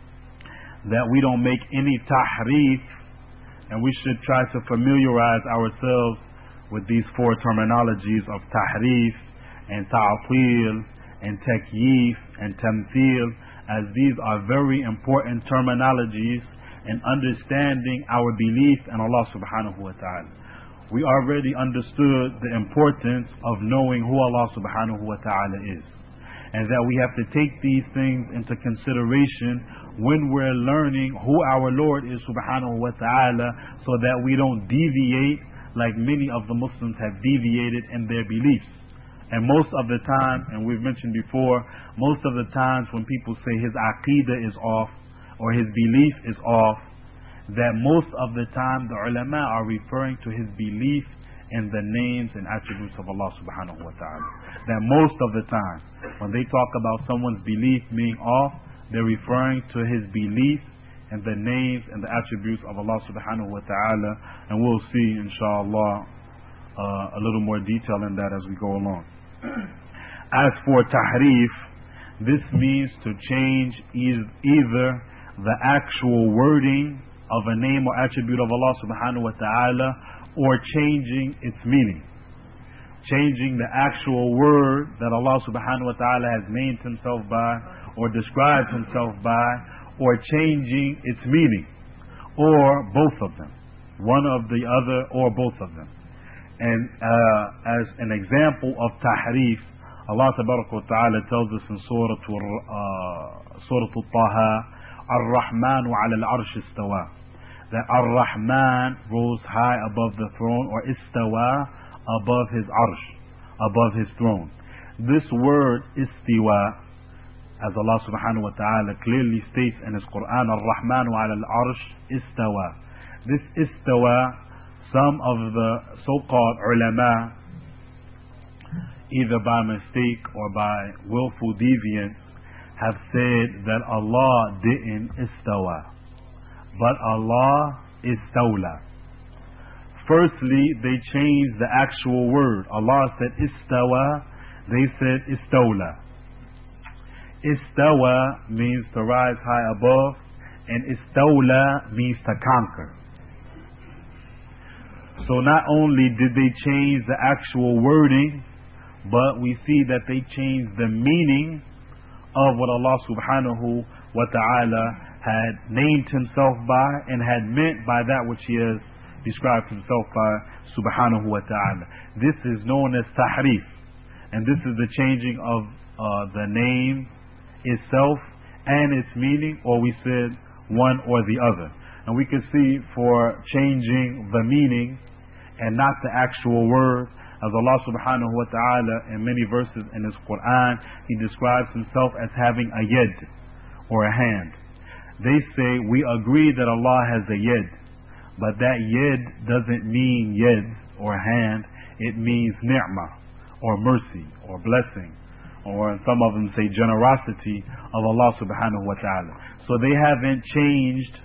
Speaker 1: that we don't make any tahrif, and we should try to familiarize ourselves with these four terminologies of tahrif and ta'atil and takyif and tamthil, as these are very important terminologies in understanding our belief in Allah subhanahu wa ta'ala. We already understood the importance of knowing who Allah subhanahu wa ta'ala is, and that we have to take these things into consideration when we're learning who our Lord is subhanahu wa ta'ala, so that we don't deviate like many of the Muslims have deviated in their beliefs. And most of the time, and we've mentioned before, most of the times when people say his aqidah is off or his belief is off, that most of the time the ulama are referring to his belief in the names and attributes of Allah subhanahu wa ta'ala. That most of the time when they talk about someone's belief being off, they're referring to his belief in the names and the attributes of Allah subhanahu wa ta'ala. And we'll see inshallah uh, a little more detail in that as we go along. As for tahrif, this means to change e- either the actual wording of a name or attribute of Allah subhanahu wa ta'ala, or changing its meaning. Changing the actual word that Allah subhanahu wa ta'ala has named Himself by or described Himself by, or changing its meaning, or both of them, one of the other or both of them. And uh, as an example of tahrif, Allah tabaraka wa ta'ala tells us in Surah uh, Surah Taha, Ar-Rahmanu ala al-Arsh istawa, that Ar-Rahman rose high above the throne, or istawa, above his arsh, above his throne. This word istiwa, as Allah subhanahu wa ta'ala clearly states in His Quran, Ar-Rahmanu ala al-Arsh istawa. This istawa, some of the so-called ulama, either by mistake or by willful deviance, have said that Allah didn't istawa, but Allah istawla. Firstly, they changed the actual word. Allah said istawa, they said istawla. Istawa means to rise high above, and istawla means to conquer. So not only did they change the actual wording, but we see that they changed the meaning of what Allah subhanahu wa ta'ala had named Himself by and had meant by that which He has described Himself by subhanahu wa ta'ala. This is known as tahrif, and this is the changing of uh, the name itself and its meaning, or we said one or the other. And we can see for changing the meaning and not the actual word, as Allah subhanahu wa ta'ala in many verses in His Quran, He describes Himself as having a yed, or a hand. They say, we agree that Allah has a yed, but that yed doesn't mean yed or hand, it means ni'mah, or mercy, or blessing, or some of them say generosity of Allah subhanahu wa ta'ala. So they haven't changed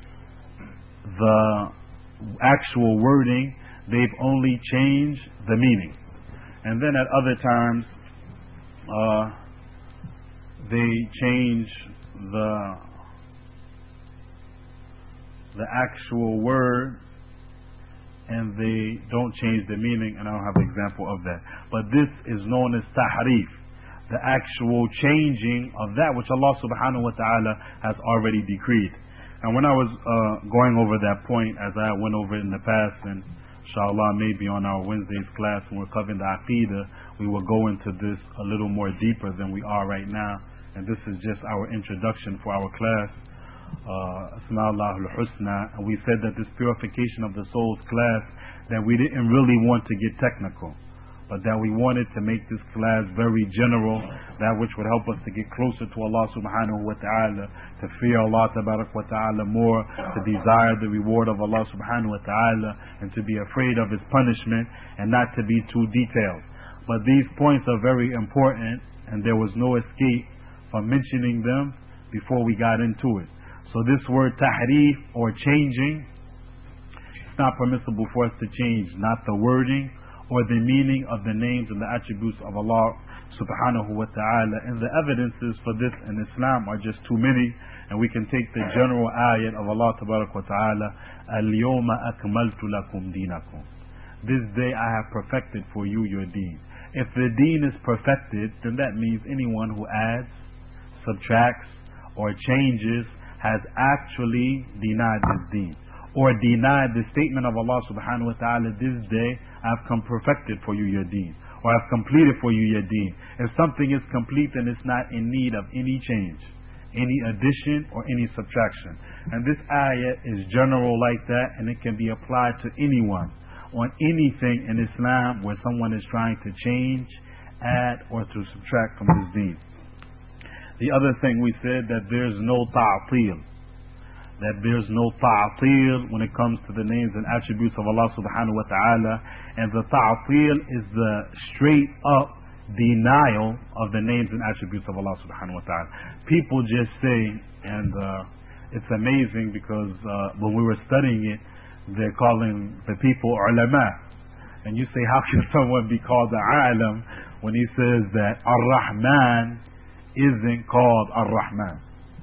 Speaker 1: the actual wording, they've only changed the meaning. And then at other times uh, they change the the actual word and they don't change the meaning, and I don't have an example of that. But this is known as tahrif, the actual changing of that which Allah subhanahu wa ta'ala has already decreed. And when I was uh, going over that point, as I went over it in the past, and inshallah maybe on our Wednesday's class when we're covering the Aqidah, we will go into this a little more deeper than we are right now. And this is just our introduction for our class, uh, Asma'ullah al-Husna. And we said that this purification of the soul's class, that we didn't really want to get technical, but that we wanted to make this class very general, that which would help us to get closer to Allah subhanahu wa ta'ala, to fear Allah tabarak wa ta'ala more, to desire the reward of Allah subhanahu wa ta'ala, and to be afraid of His punishment, and not to be too detailed. But these points are very important, and there was no escape from mentioning them before we got into it. So this word tahrif, or changing, it's not permissible for us to change, not the wording or the meaning of the names and the attributes of Allah subhanahu wa ta'ala. And the evidences for this in Islam are just too many, and we can take the general ayat of Allah tabarak wa ta'ala, al-yawma akmaltu lakum dinakum. This day I have perfected for you your deen. If the deen is perfected, then that means anyone who adds, subtracts, or changes has actually denied this deen, or denied the statement of Allah subhanahu wa ta'ala, this day I have come perfected for you your deen, or I have completed for you your deen. If something is complete, then it's not in need of any change, any addition, or any subtraction. And this ayat is general like that, and it can be applied to anyone on anything in Islam where someone is trying to change, add, or to subtract from his deen. The other thing we said, that there's no ta'til, that there's no ta'til when it comes to the names and attributes of Allah subhanahu wa ta'ala. And the ta'til is the straight up denial of the names and attributes of Allah subhanahu wa ta'ala. People just say, and uh, it's amazing because uh, when we were studying it, they're calling the people ulama. And you say, how can someone be called an alim when he says that Ar-Rahman isn't called Ar-Rahman?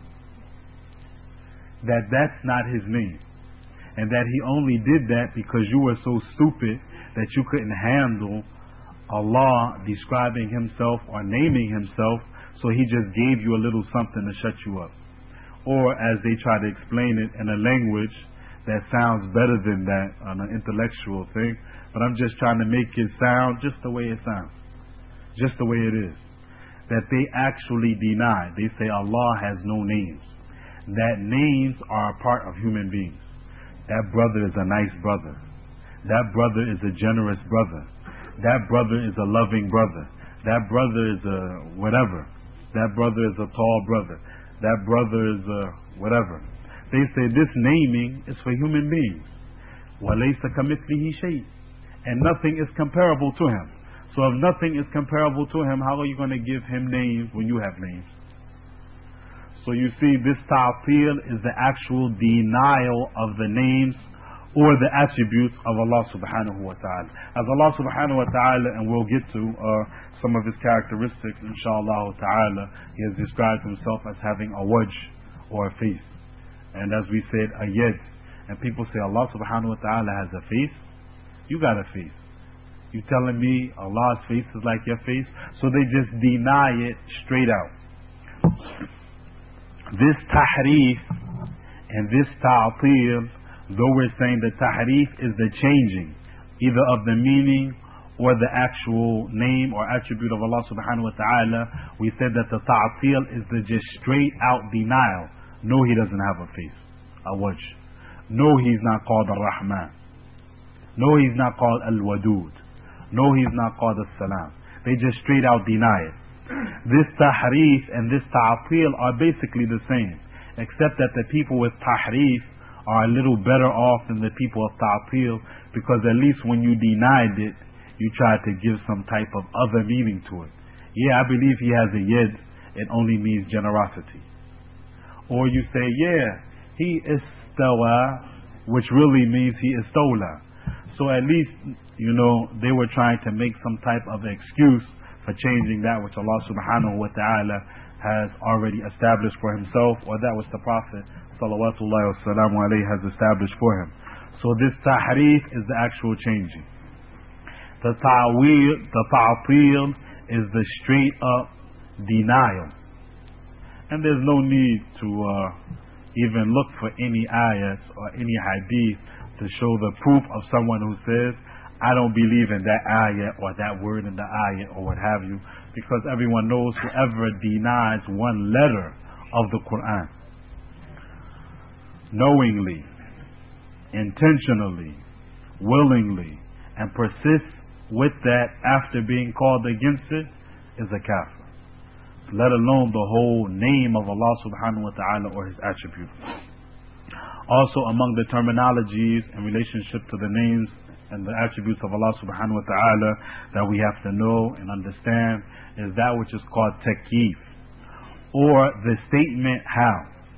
Speaker 1: That that's not his name, and that he only did that because you were so stupid that you couldn't handle Allah describing himself or naming himself, so he just gave you a little something to shut you up. Or as they try to explain it in a language that sounds better than that, on an intellectual thing, but I'm just trying to make it sound just the way it sounds, just the way it is. That they actually deny. They say Allah has no names, that names are a part of human beings. That brother is a nice brother. That brother is a generous brother. That brother is a loving brother. That brother is a whatever. That brother is a tall brother. That brother is a whatever. They say this naming is for human beings. وَلَيْسَ كَمِثْلِهِ شَيْءٍ, and nothing is comparable to him. So if nothing is comparable to him, how are you going to give him names when you have names? So you see, this ta'til is the actual denial of the names or the attributes of Allah subhanahu wa ta'ala. As Allah subhanahu wa ta'ala, and we'll get to uh, some of his characteristics inshallah ta'ala, he has described himself as having a wajh, or a face. And as we said, a yad. And people say Allah subhanahu wa ta'ala has a face. You got a face. You telling me Allah's face is like your face? So they just deny it straight out. This tahrif and this ta'til, though we're saying the tahrif is the changing either of the meaning or the actual name or attribute of Allah subhanahu wa ta'ala, we said that the ta'til is the just straight out denial. No, he doesn't have a face, a wajh. No, he's not called Ar-Rahman. No, he's not called Al-Wadud. No, he's not called As-Salam. They just straight out deny it. This tahrif and this ta'til are basically the same, except that the people with tahrif are a little better off than the people of ta'til, because at least when you denied it, you tried to give some type of other meaning to it. Yeah, I believe he has a yad, it only means generosity. Or you say, yeah, he istawa, which really means he istola. So at least, you know, they were trying to make some type of excuse for changing that which Allah subhanahu wa ta'ala has already established for himself, or that which the Prophet salawatullahi wa salamu alayhi has established for him. So this tahrif is the actual changing. The ta'wil, the ta'til is the straight up denial. And there's no need to uh, even look for any ayat or any hadith to show the proof of someone who says, I don't believe in that ayat or that word in the ayat or what have you, because everyone knows whoever denies one letter of the Quran, knowingly, intentionally, willingly, and persists with that after being called against it, is a kafir, let alone the whole name of Allah subhanahu wa ta'ala or His attribute. Also among the terminologies in relationship to the names and the attributes of Allah subhanahu wa ta'ala that we have to know and understand is that which is called takyif, or the statement how.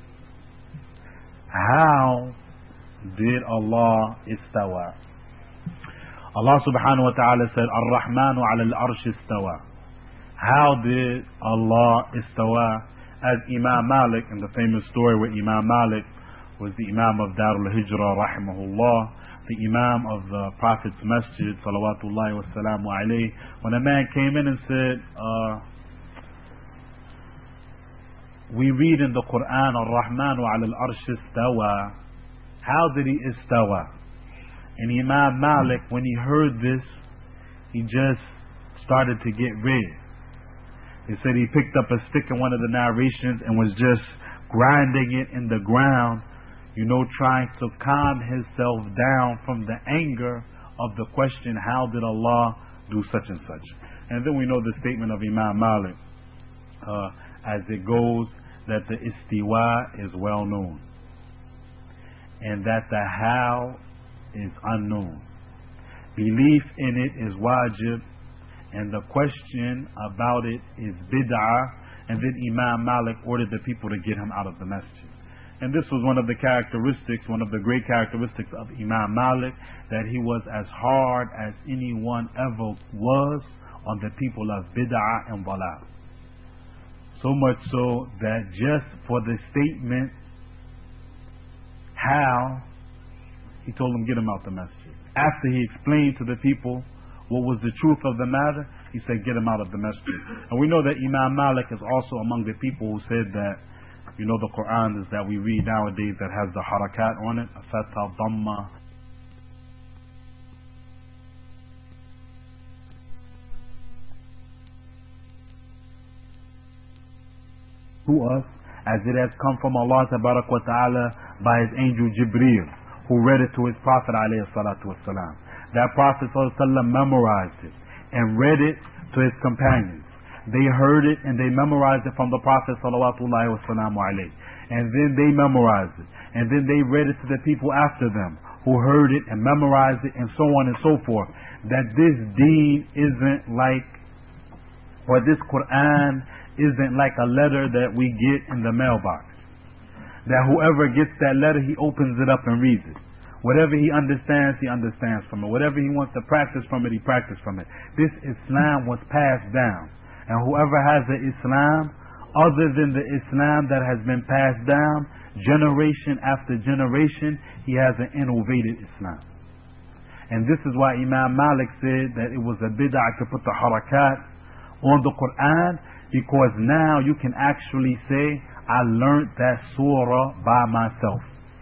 Speaker 1: How did Allah istawa? Allah subhanahu wa ta'ala said, Ar-Rahmanu ala al-arsh istawa. How did Allah istawa? As Imam Malik, in the famous story where Imam Malik was the Imam of Darul Hijrah rahimahullah, the Imam of the Prophet's Masjid salawatullahi wa salamu alayhi, when a man came in and said, uh, we read in the Quran, Ar-Rahmanu ala al-arsh istawa. How did He istawa? And Imam Malik, when he heard this, he just started to get red. He said he picked up a stick in one of the narrations and was just grinding it in the ground, you know, trying to calm himself down from the anger of the question, how did Allah do such and such? And then we know the statement of Imam Malik, uh, as it goes, that the istiwa is well known, and that the how is unknown. Belief in it is wajib, and the question about it is bid'ah. And then Imam Malik ordered the people to get him out of the masjid. And this was one of the characteristics, one of the great characteristics of Imam Malik, that he was as hard as anyone ever was on the people of bid'ah and dalal. So much so that just for the statement, how, he told them, get him out the masjid. After he explained to the people what was the truth of the matter, he said, get him out of the masjid. And we know that Imam Malik is also among the people who said that, you know, the Quran is that we read nowadays that has the harakat on it, fatha, dhamma. To us, as it has come from Allah tabarak wa ta'ala by His angel Jibreel, who read it to his Prophet alayhi salatu wasalam. That Prophet sallallahu alaihi wasallam memorized it and read it to his companions. They heard it and they memorized it from the Prophet sallallahu alaihi wasallam, and then they memorized it, and then they read it to the people after them who heard it and memorized it, and so on and so forth. That this deen isn't like, or this Quran isn't like a letter that we get in the mailbox. That whoever gets that letter, he opens it up and reads it. Whatever he understands, he understands from it. Whatever he wants to practice from it, he practices from it. This Islam was passed down. And whoever has the Islam, other than the Islam that has been passed down, generation after generation, he has an innovated Islam. And this is why Imam Malik said that it was a bid'ah to put the harakat on the Quran, because now you can actually say, I learned that surah by myself.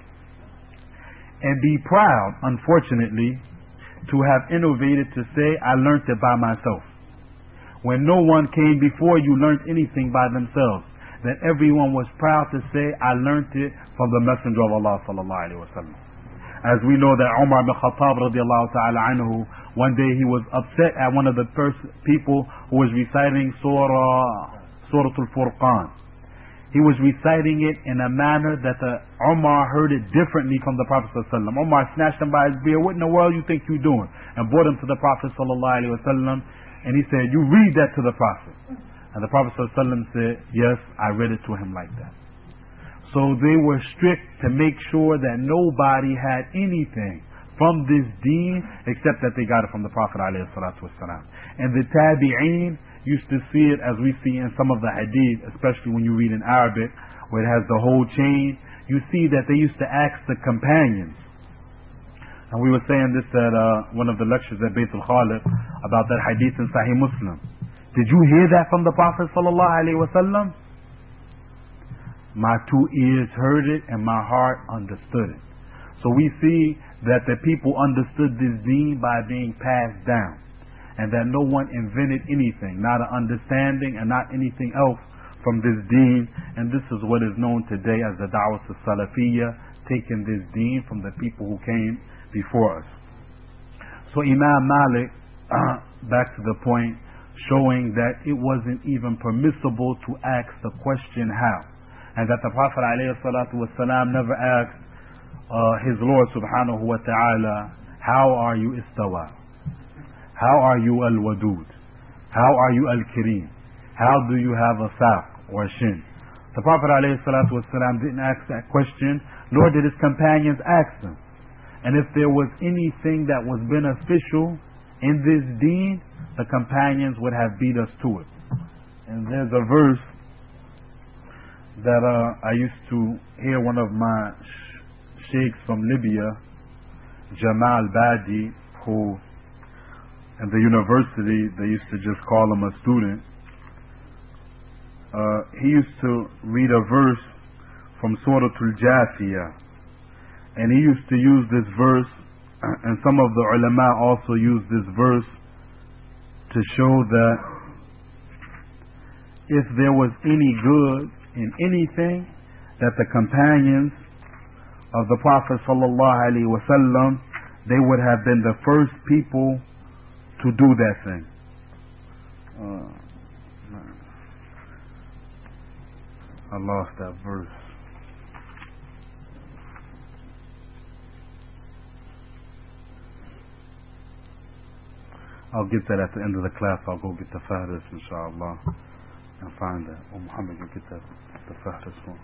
Speaker 1: And be proud, unfortunately, to have innovated to say, I learned it by myself. When no one came before you learned anything by themselves. That everyone was proud to say, I learned it from the Messenger of Allah sallallahu alaihi wasallam. As we know that Umar ibn Khattab radiallahu ta'ala anhu, one day he was upset at one of the first people who was reciting Surah, Surah Al-Furqan. He was reciting it in a manner that the Umar heard it differently from the Prophet sallallahu alaihi wasallam. Umar snatched him by his beard. What in the world you think you're doing? And brought him to the Prophet sallallahu alaihi wasallam. And he said, you read that to the Prophet. And the Prophet sallallahu alaihi wasallam said, yes, I read it to him like that. So they were strict to make sure that nobody had anything from this deen except that they got it from the Prophet alayhi salatu wasalam. And the tabi'een used to see it as we see in some of the hadith, especially when you read in Arabic, where it has the whole chain. You see that they used to ask the companions. And we were saying this at uh, one of the lectures at Bayt al-Khalid about that hadith in Sahih Muslim. Did you hear that from the Prophet sallallahu alaihi wasallam? my two ears heard it and my heart understood it. So we see that the people understood this deen by being passed down, and that no one invented anything, not an understanding and not anything else from this deen. And this is what is known today as the Da'wah Salafiyya, taking this deen from the people who came before us. So Imam Malik, uh, back to the point, showing that it wasn't even permissible to ask the question how, and that the Prophet ﷺ never asked uh, his Lord subhanahu wa ta'ala, how are you istawa? How are you al-wadud? How are you al-kareem? How do you have a saq or a shin? The Prophet ﷺ didn't ask that question, nor did his companions ask them. And if there was anything that was beneficial in this deen, the companions would have beat us to it. And there's a verse that uh, I used to hear one of my sh- sheikhs from Libya, Jamal Badi, who in the university they used to just call him a student. Uh, he used to read a verse from Surah Al-Jathiyah, and he used to use this verse, and some of the ulama also use this verse to show that if there was any good in anything, that the companions of the Prophet sallallahu alaihi wasallam, they would have been the first people to do that thing. Uh, I lost that verse. I'll get that at the end of the class. I'll go get the Fahris, inshallah, and find that. Oh, Muhammad, you get that, the Fahris one.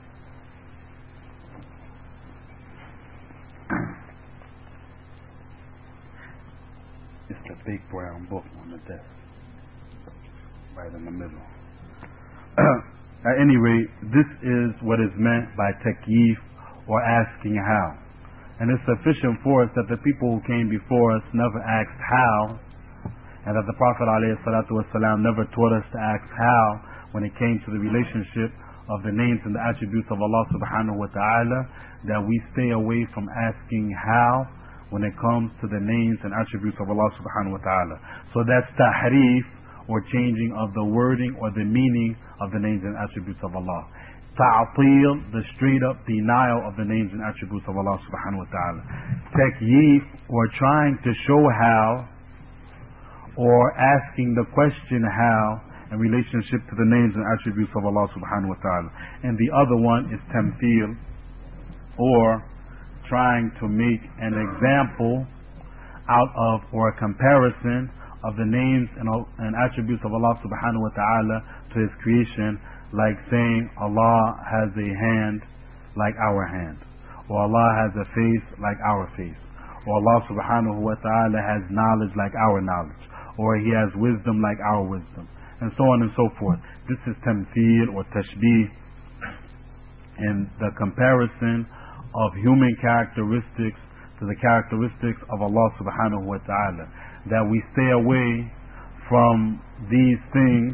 Speaker 1: It's the big brown book on the desk, right in the middle. At any rate, this is what is meant by takyif, or asking how. And it's sufficient for us that the people who came before us never asked how, and that the Prophet ﷺ never taught us to ask how when it came to the relationship of the names and the attributes of Allah subhanahu wa ta'ala, that we stay away from asking how when it comes to the names and attributes of Allah subhanahu wa ta'ala. So that's tahrif, or changing of the wording or the meaning of the names and attributes of Allah. Ta'atil, the straight up denial of the names and attributes of Allah subhanahu wa ta'ala. Takyif, or trying to show how, or asking the question how in relationship to the names and attributes of Allah subhanahu wa ta'ala. And the other one is tamthil, or trying to make an example out of, or a comparison of the names and, and attributes of Allah subhanahu wa ta'ala to His creation, like saying Allah has a hand like our hand, or Allah has a face like our face, or Allah subhanahu wa ta'ala has knowledge like our knowledge, or He has wisdom like our wisdom, and so on and so forth. This is tamthil, or tashbih, and the comparison of human characteristics to the characteristics of Allah subhanahu wa ta'ala. That we stay away from these things.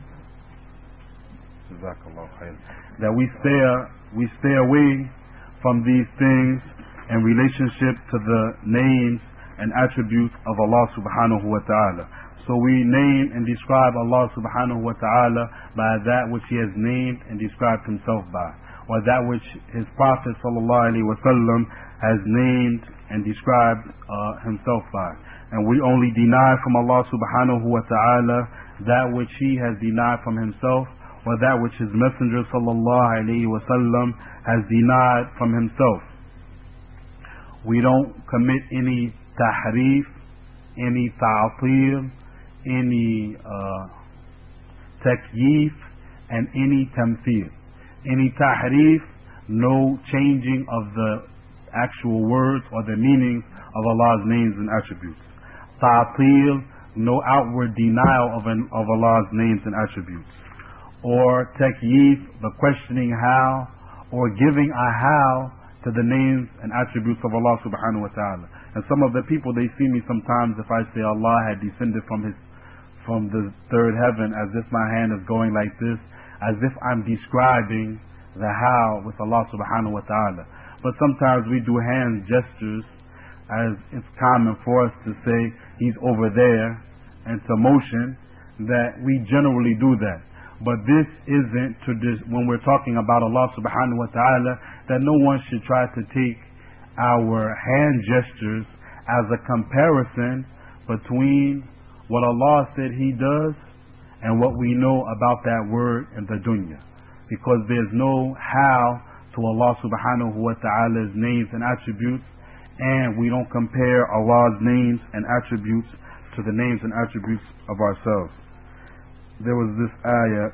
Speaker 1: That we stay we stay away from these things in relationship to the names and attributes of Allah subhanahu wa ta'ala. So we name and describe Allah subhanahu wa ta'ala by that which He has named and described Himself by, or that which His Prophet sallallahu alaihi wasallam has named and described uh, himself by. And we only deny from Allah subhanahu wa ta'ala that which He has denied from Himself, or that which His Messenger sallallahu alaihi wasallam has denied from Himself. We don't commit any tahrif, any ta'atil, any uh, takyif, and any tamthil. Any tahrif, no changing of the actual words or the meanings of Allah's names and attributes. Ta'atil, no outward denial of, an, of Allah's names and attributes. Or takyif, the questioning how, or giving a how to the names and attributes of Allah subhanahu wa ta'ala. And some of the people, they see me sometimes if I say Allah had descended from his from the third heaven, as if my hand is going like this, as if I'm describing the how with Allah subhanahu wa ta'ala. But sometimes we do hand gestures, as it's common for us to say He's over there, and to motion, that we generally do that. But this isn't to dis- when we're talking about Allah subhanahu wa ta'ala, that no one should try to take our hand gestures as a comparison between what Allah said He does and what we know about that word in the dunya. Because there's no how to Allah subhanahu wa ta'ala's names and attributes, and we don't compare Allah's names and attributes to the names and attributes of ourselves. There was this ayah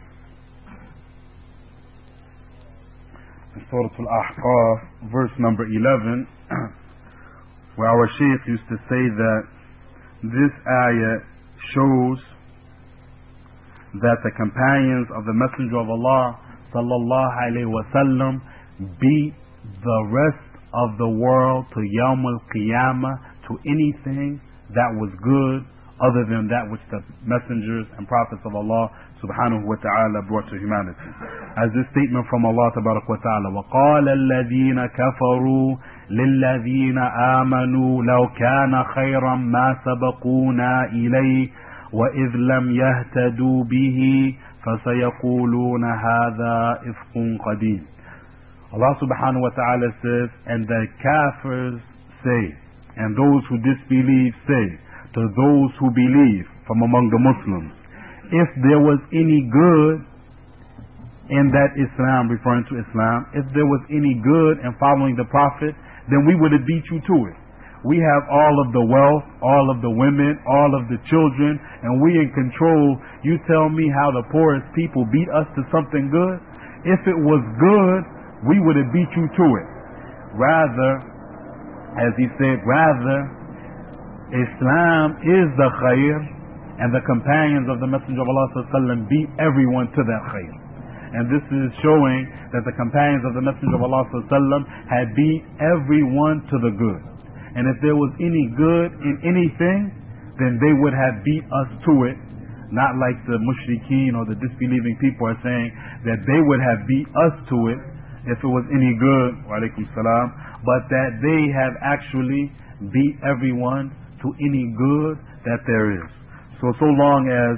Speaker 1: in Surah Al-Ahqaf, verse number eleven, where our Shaykh used to say that this ayah shows that the companions of the Messenger of Allah sallallahu alayhi wa sallam beat the rest of the world to Yawm al-Qiyamah, to anything that was good other than that which the messengers and prophets of Allah subhanahu wa ta'ala brought to humanity. As this statement from Allah tabarak wa ta'ala, وَقَالَ الَّذِينَ كَفَرُوا لِلَّذِينَ آمَنُوا لَوْ كَانَ خَيْرًا مَا سَبَقُونَا إِلَيْهِ وَإِذْ لَمْ يَهْتَدُوا بِهِ فَسَيَقُولُونَ هَذَا إِفْقٌ قَدِيمٌ. Allah subhanahu wa ta'ala says, and the kafirs say, and those who disbelieve say, to those who believe from among the Muslims, if there was any good in that Islam, referring to Islam, if there was any good in following the Prophet, then we would have beat you to it. We have all of the wealth, all of the women, all of the children, and we in control. You tell me how the poorest people beat us to something good? If it was good, we would have beat you to it. Rather, as he said, rather, Islam is the khair, and the companions of the Messenger of Allah sallallahu alaihi wasallam beat everyone to that khair. And this is showing that the companions of the Messenger of Allah sallallahu alaihi wasallam had beat everyone to the good. And if there was any good in anything, then they would have beat us to it. Not like the mushrikeen or the disbelieving people are saying that they would have beat us to it if it was any good, wa alaikum salam, but that they have actually beat everyone to any good that there is. So, so long as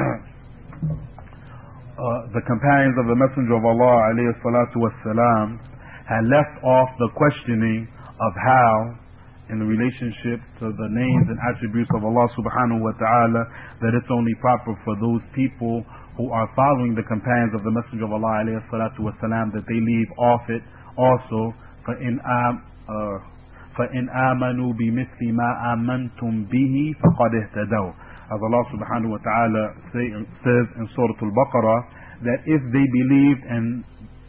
Speaker 1: uh, the companions of the Messenger of Allah alayhi salatu wassalam had left off the questioning of how in the relationship to the names and attributes of Allah subhanahu wa ta'ala, that it's only proper for those people who are following the companions of the Messenger of Allah alayhi salatu wassalam that they leave off it also. فَإِنْ آم, uh, فَإِنْ آمَنُوا بِمِثْلِ مَا آمَنْتُمْ بِهِ فَقَدْ اهْتَدَوْا. As Allah subhanahu wa ta'ala say, says in Surah Al-Baqarah, that if they believed in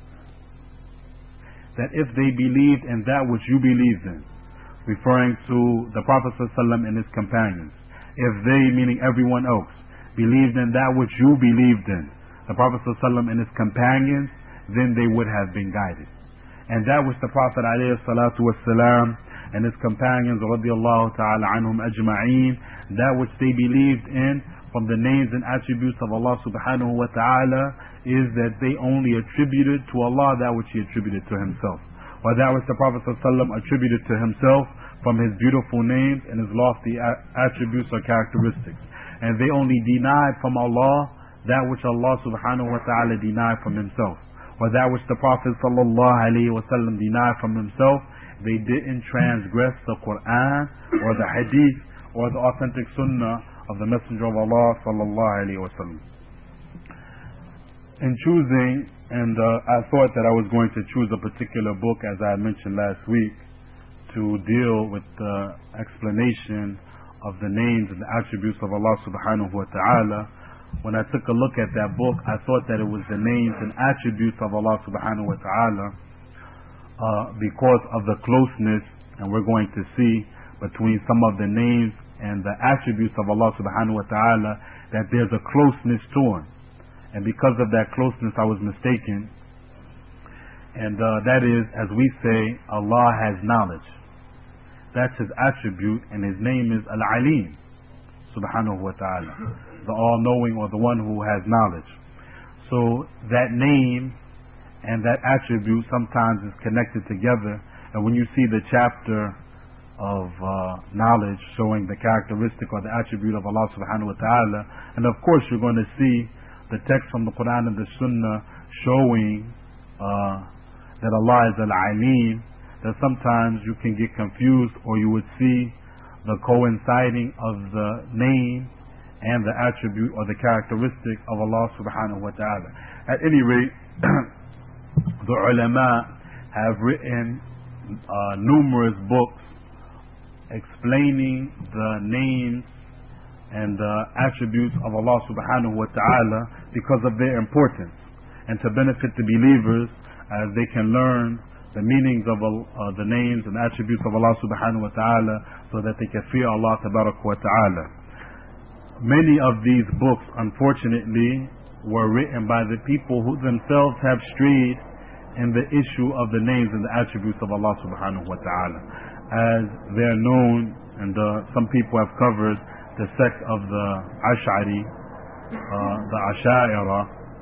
Speaker 1: that if they believed in that which you believed in, referring to the Prophet ﷺ and his companions, if they, meaning everyone else, believed in that which you believed in, the Prophet ﷺ and his companions, then they would have been guided. And that which the Prophet ﷺ and his companions radiallahu ta'ala anhum ajma'een, that which they believed in from the names and attributes of Allah subhanahu wa ta'ala, is that they only attributed to Allah that which he attributed to himself, or that which the Prophet ﷺ attributed to himself from his beautiful names and his lofty attributes or characteristics. And they only denied from Allah that which Allah subhanahu wa ta'ala denied from himself, or that which the Prophet sallallahu alaihi wasallam denied from himself. They didn't transgress the Quran or the Hadith or the authentic Sunnah of the Messenger of Allah sallallahu alaihi wasallam. In choosing, and uh, I thought that I was going to choose a particular book, as I mentioned last week, to deal with the explanation of the names and the attributes of Allah subhanahu wa ta'ala. When I took a look at that book, I thought that it was the names and attributes of Allah subhanahu wa ta'ala, uh, because of the closeness, and we're going to see, between some of the names and the attributes of Allah subhanahu wa ta'ala, that there's a closeness to Him. And because of that closeness, I was mistaken. And uh, that is, as we say, Allah has knowledge. That's His attribute, and His name is Al-Alim subhanahu wa ta'ala, the all-knowing, or the one who has knowledge. So that name and that attribute sometimes is connected together. And when you see the chapter of uh, knowledge showing the characteristic or the attribute of Allah subhanahu wa ta'ala, and of course you're going to see the text from the Quran and the Sunnah showing uh, that Allah is Al-Alim, that sometimes you can get confused, or you would see the coinciding of the name and the attribute or the characteristic of Allah subhanahu wa ta'ala. At any rate, the ulama have written uh, numerous books explaining the names and the attributes of Allah subhanahu wa ta'ala because of their importance, and to benefit the believers as they can learn the meanings of uh, the names and attributes of Allah subhanahu wa ta'ala, so that they can fear Allah tabarak wa ta'ala. Many of these books, unfortunately, were written by the people who themselves have strayed in the issue of the names and the attributes of Allah subhanahu wa ta'ala. As they're known, and uh, some people have covered the sect of the Ash'ari, uh, the Ash'a'ira,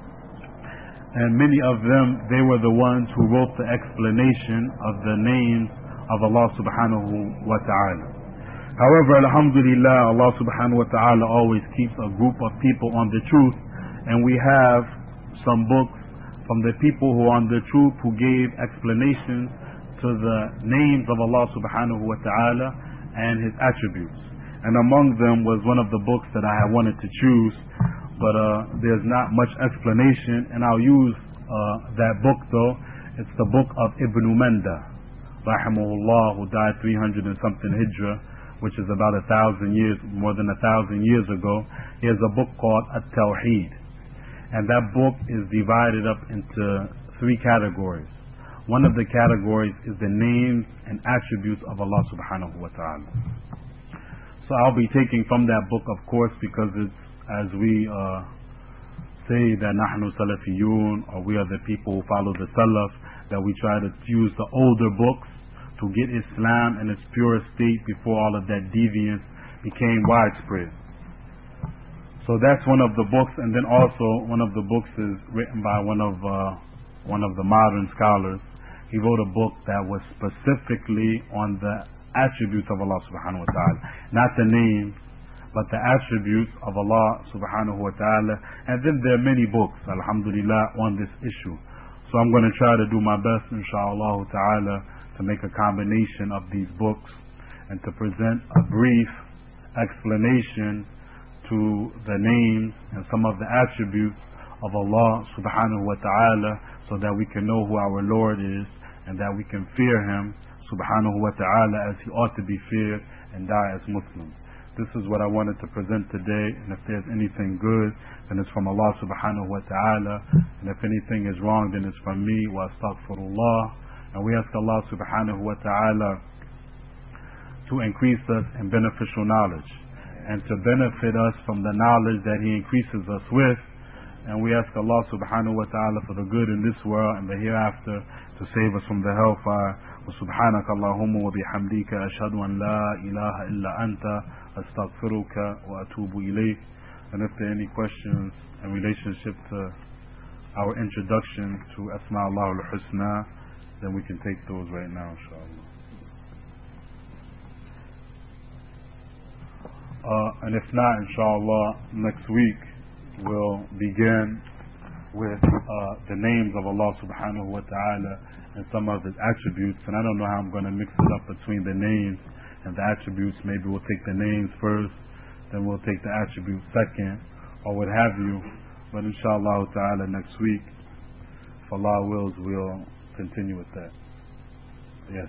Speaker 1: and many of them, they were the ones who wrote the explanation of the names of Allah subhanahu wa ta'ala. However, alhamdulillah, Allah subhanahu wa ta'ala always keeps a group of people on the truth, and we have some books from the people who are on the truth who gave explanations to the names of Allah subhanahu wa ta'ala and His attributes. And among them was one of the books that I had wanted to choose, but uh, there's not much explanation, and I'll use uh, that book though. It's the book of Ibn Manda, rahimahullah, who died three hundred and something Hijrah, which is about a thousand years, more than a thousand years ago. He has a book called At-Tawheed, and that book is divided up into three categories. One of the categories is the names and attributes of Allah subhanahu wa ta'ala. So I'll be taking from that book, of course, because it's, as we uh, say that nahnu salafiyun, or we are the people who follow the salaf, that we try to use the older books to get Islam in its purest state before all of that deviance became widespread. So that's one of the books, and then also one of the books is written by one of uh, one of the modern scholars. He wrote a book that was specifically on the attributes of Allah subhanahu wa ta'ala, not the names, but the attributes of Allah subhanahu wa ta'ala. And then there are many books, alhamdulillah, on this issue. So I'm going to try to do my best, inshallah ta'ala, to make a combination of these books and to present a brief explanation to the names and some of the attributes of Allah subhanahu wa ta'ala, so that we can know who our Lord is and that we can fear Him subhanahu wa ta'ala as He ought to be feared and die as Muslims. This is what I wanted to present today, and if there's anything good, then it's from Allah subhanahu wa ta'ala, and if anything is wrong, then it's from me. Wa astaghfirullah. And we ask Allah subhanahu wa ta'ala to increase us in beneficial knowledge, and to benefit us from the knowledge that He increases us with. And we ask Allah subhanahu wa ta'ala for the good in this world and the hereafter, to save us from the hellfire. وسبحانك اللهم وبحمدك أشهد أن لا إله إلا أنت أستغفرك وأتوب إليك. And if there are any questions in relationship to our introduction to Asma Allah al-Husna, then we can take those right now, inshallah. Uh, and if not, inshallah, next week we'll begin with uh, the names of Allah subhanahu wa ta'ala and some of His attributes. And I don't know how I'm going to mix it up between the names and the attributes. Maybe we'll take the names first, then we'll take the attributes second, or what have you. But inshallah ta'ala, next week, if Allah wills, we'll continue with that. Yes.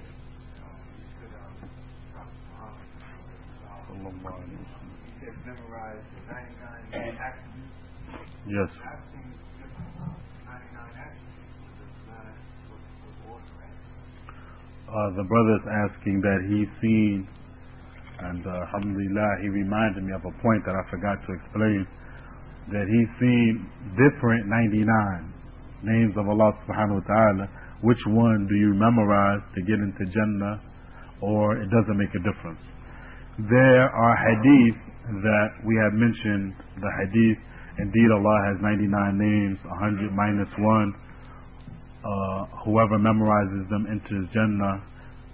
Speaker 1: Yes. Uh, the brother is asking that he's seen, and uh, alhamdulillah, he reminded me of a point that I forgot to explain, that he's seen different ninety-nine names of Allah subhanahu wa ta'ala. Which one do you memorize to get into Jannah, or it doesn't make a difference? There are hadith that we have mentioned, the hadith, indeed Allah has ninety-nine names, one hundred minus one, uh, whoever memorizes them enters Jannah.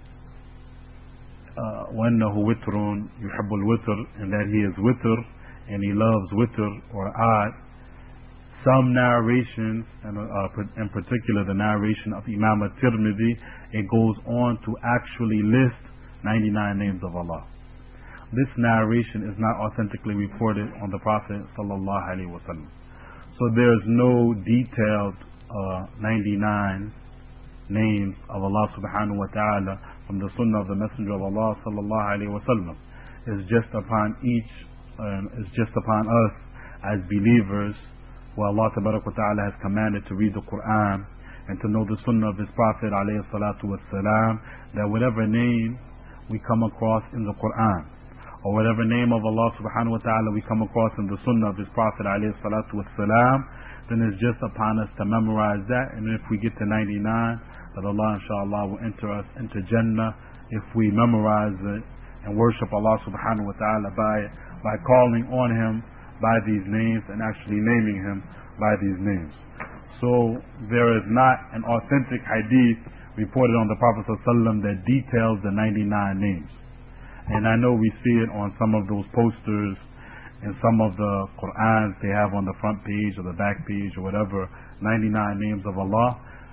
Speaker 1: وَأَنَّهُ وِتْرٌ يُحِبُّ الْوِتْرِ, and that he is witr and he loves witr or odd. Some narrations, and uh, in particular the narration of Imam at-Tirmidhi, it goes on to actually list ninety-nine names of Allah. This narration is not authentically reported on the Prophet sallallahu alaihi wasallam. So there is no detailed uh, ninety-nine names of Allah subhanahu wa ta'ala from the sunnah of the Messenger of Allah sallallahu alaihi wasallam. It's just upon each, um, it's just upon us as believers, who Allah tabarak wa ta'ala has commanded to read the Quran and to know the sunnah of His Prophet alayhi salatu wassalam, that whatever name we come across in the Quran, or whatever name of Allah subhanahu wa ta'ala we come across in the sunnah of His Prophet alayhi salatu wassalam, then it's just upon us to memorize that. And if we get to ninety-nine, that Allah inshallah will enter us into Jannah if we memorize it and worship Allah subhanahu wa ta'ala by it, by calling on Him by these names and actually naming Him by these names. So there is not an authentic hadith reported on the Prophet ﷺ that details the ninety-nine names. And I know we see it on some of those posters and some of the Qur'ans they have on the front page or the back page or whatever, ninety-nine names of Allah.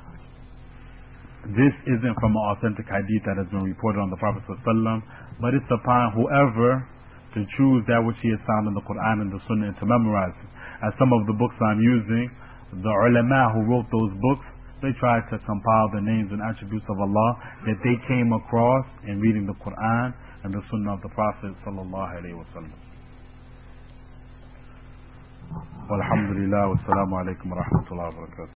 Speaker 1: This isn't from an authentic hadith that has been reported on the Prophet ﷺ, but it's upon whoever to choose that which he has found in the Quran and the Sunnah and to memorize it. As some of the books I'm using, the ulama who wrote those books, they tried to compile the names and attributes of Allah that they came across in reading the Quran and the Sunnah of the Prophet sallallahu alaihi wasallam. Walhamdulillah, wassalamu alaikum wa rahmatullahi wa barakatuh.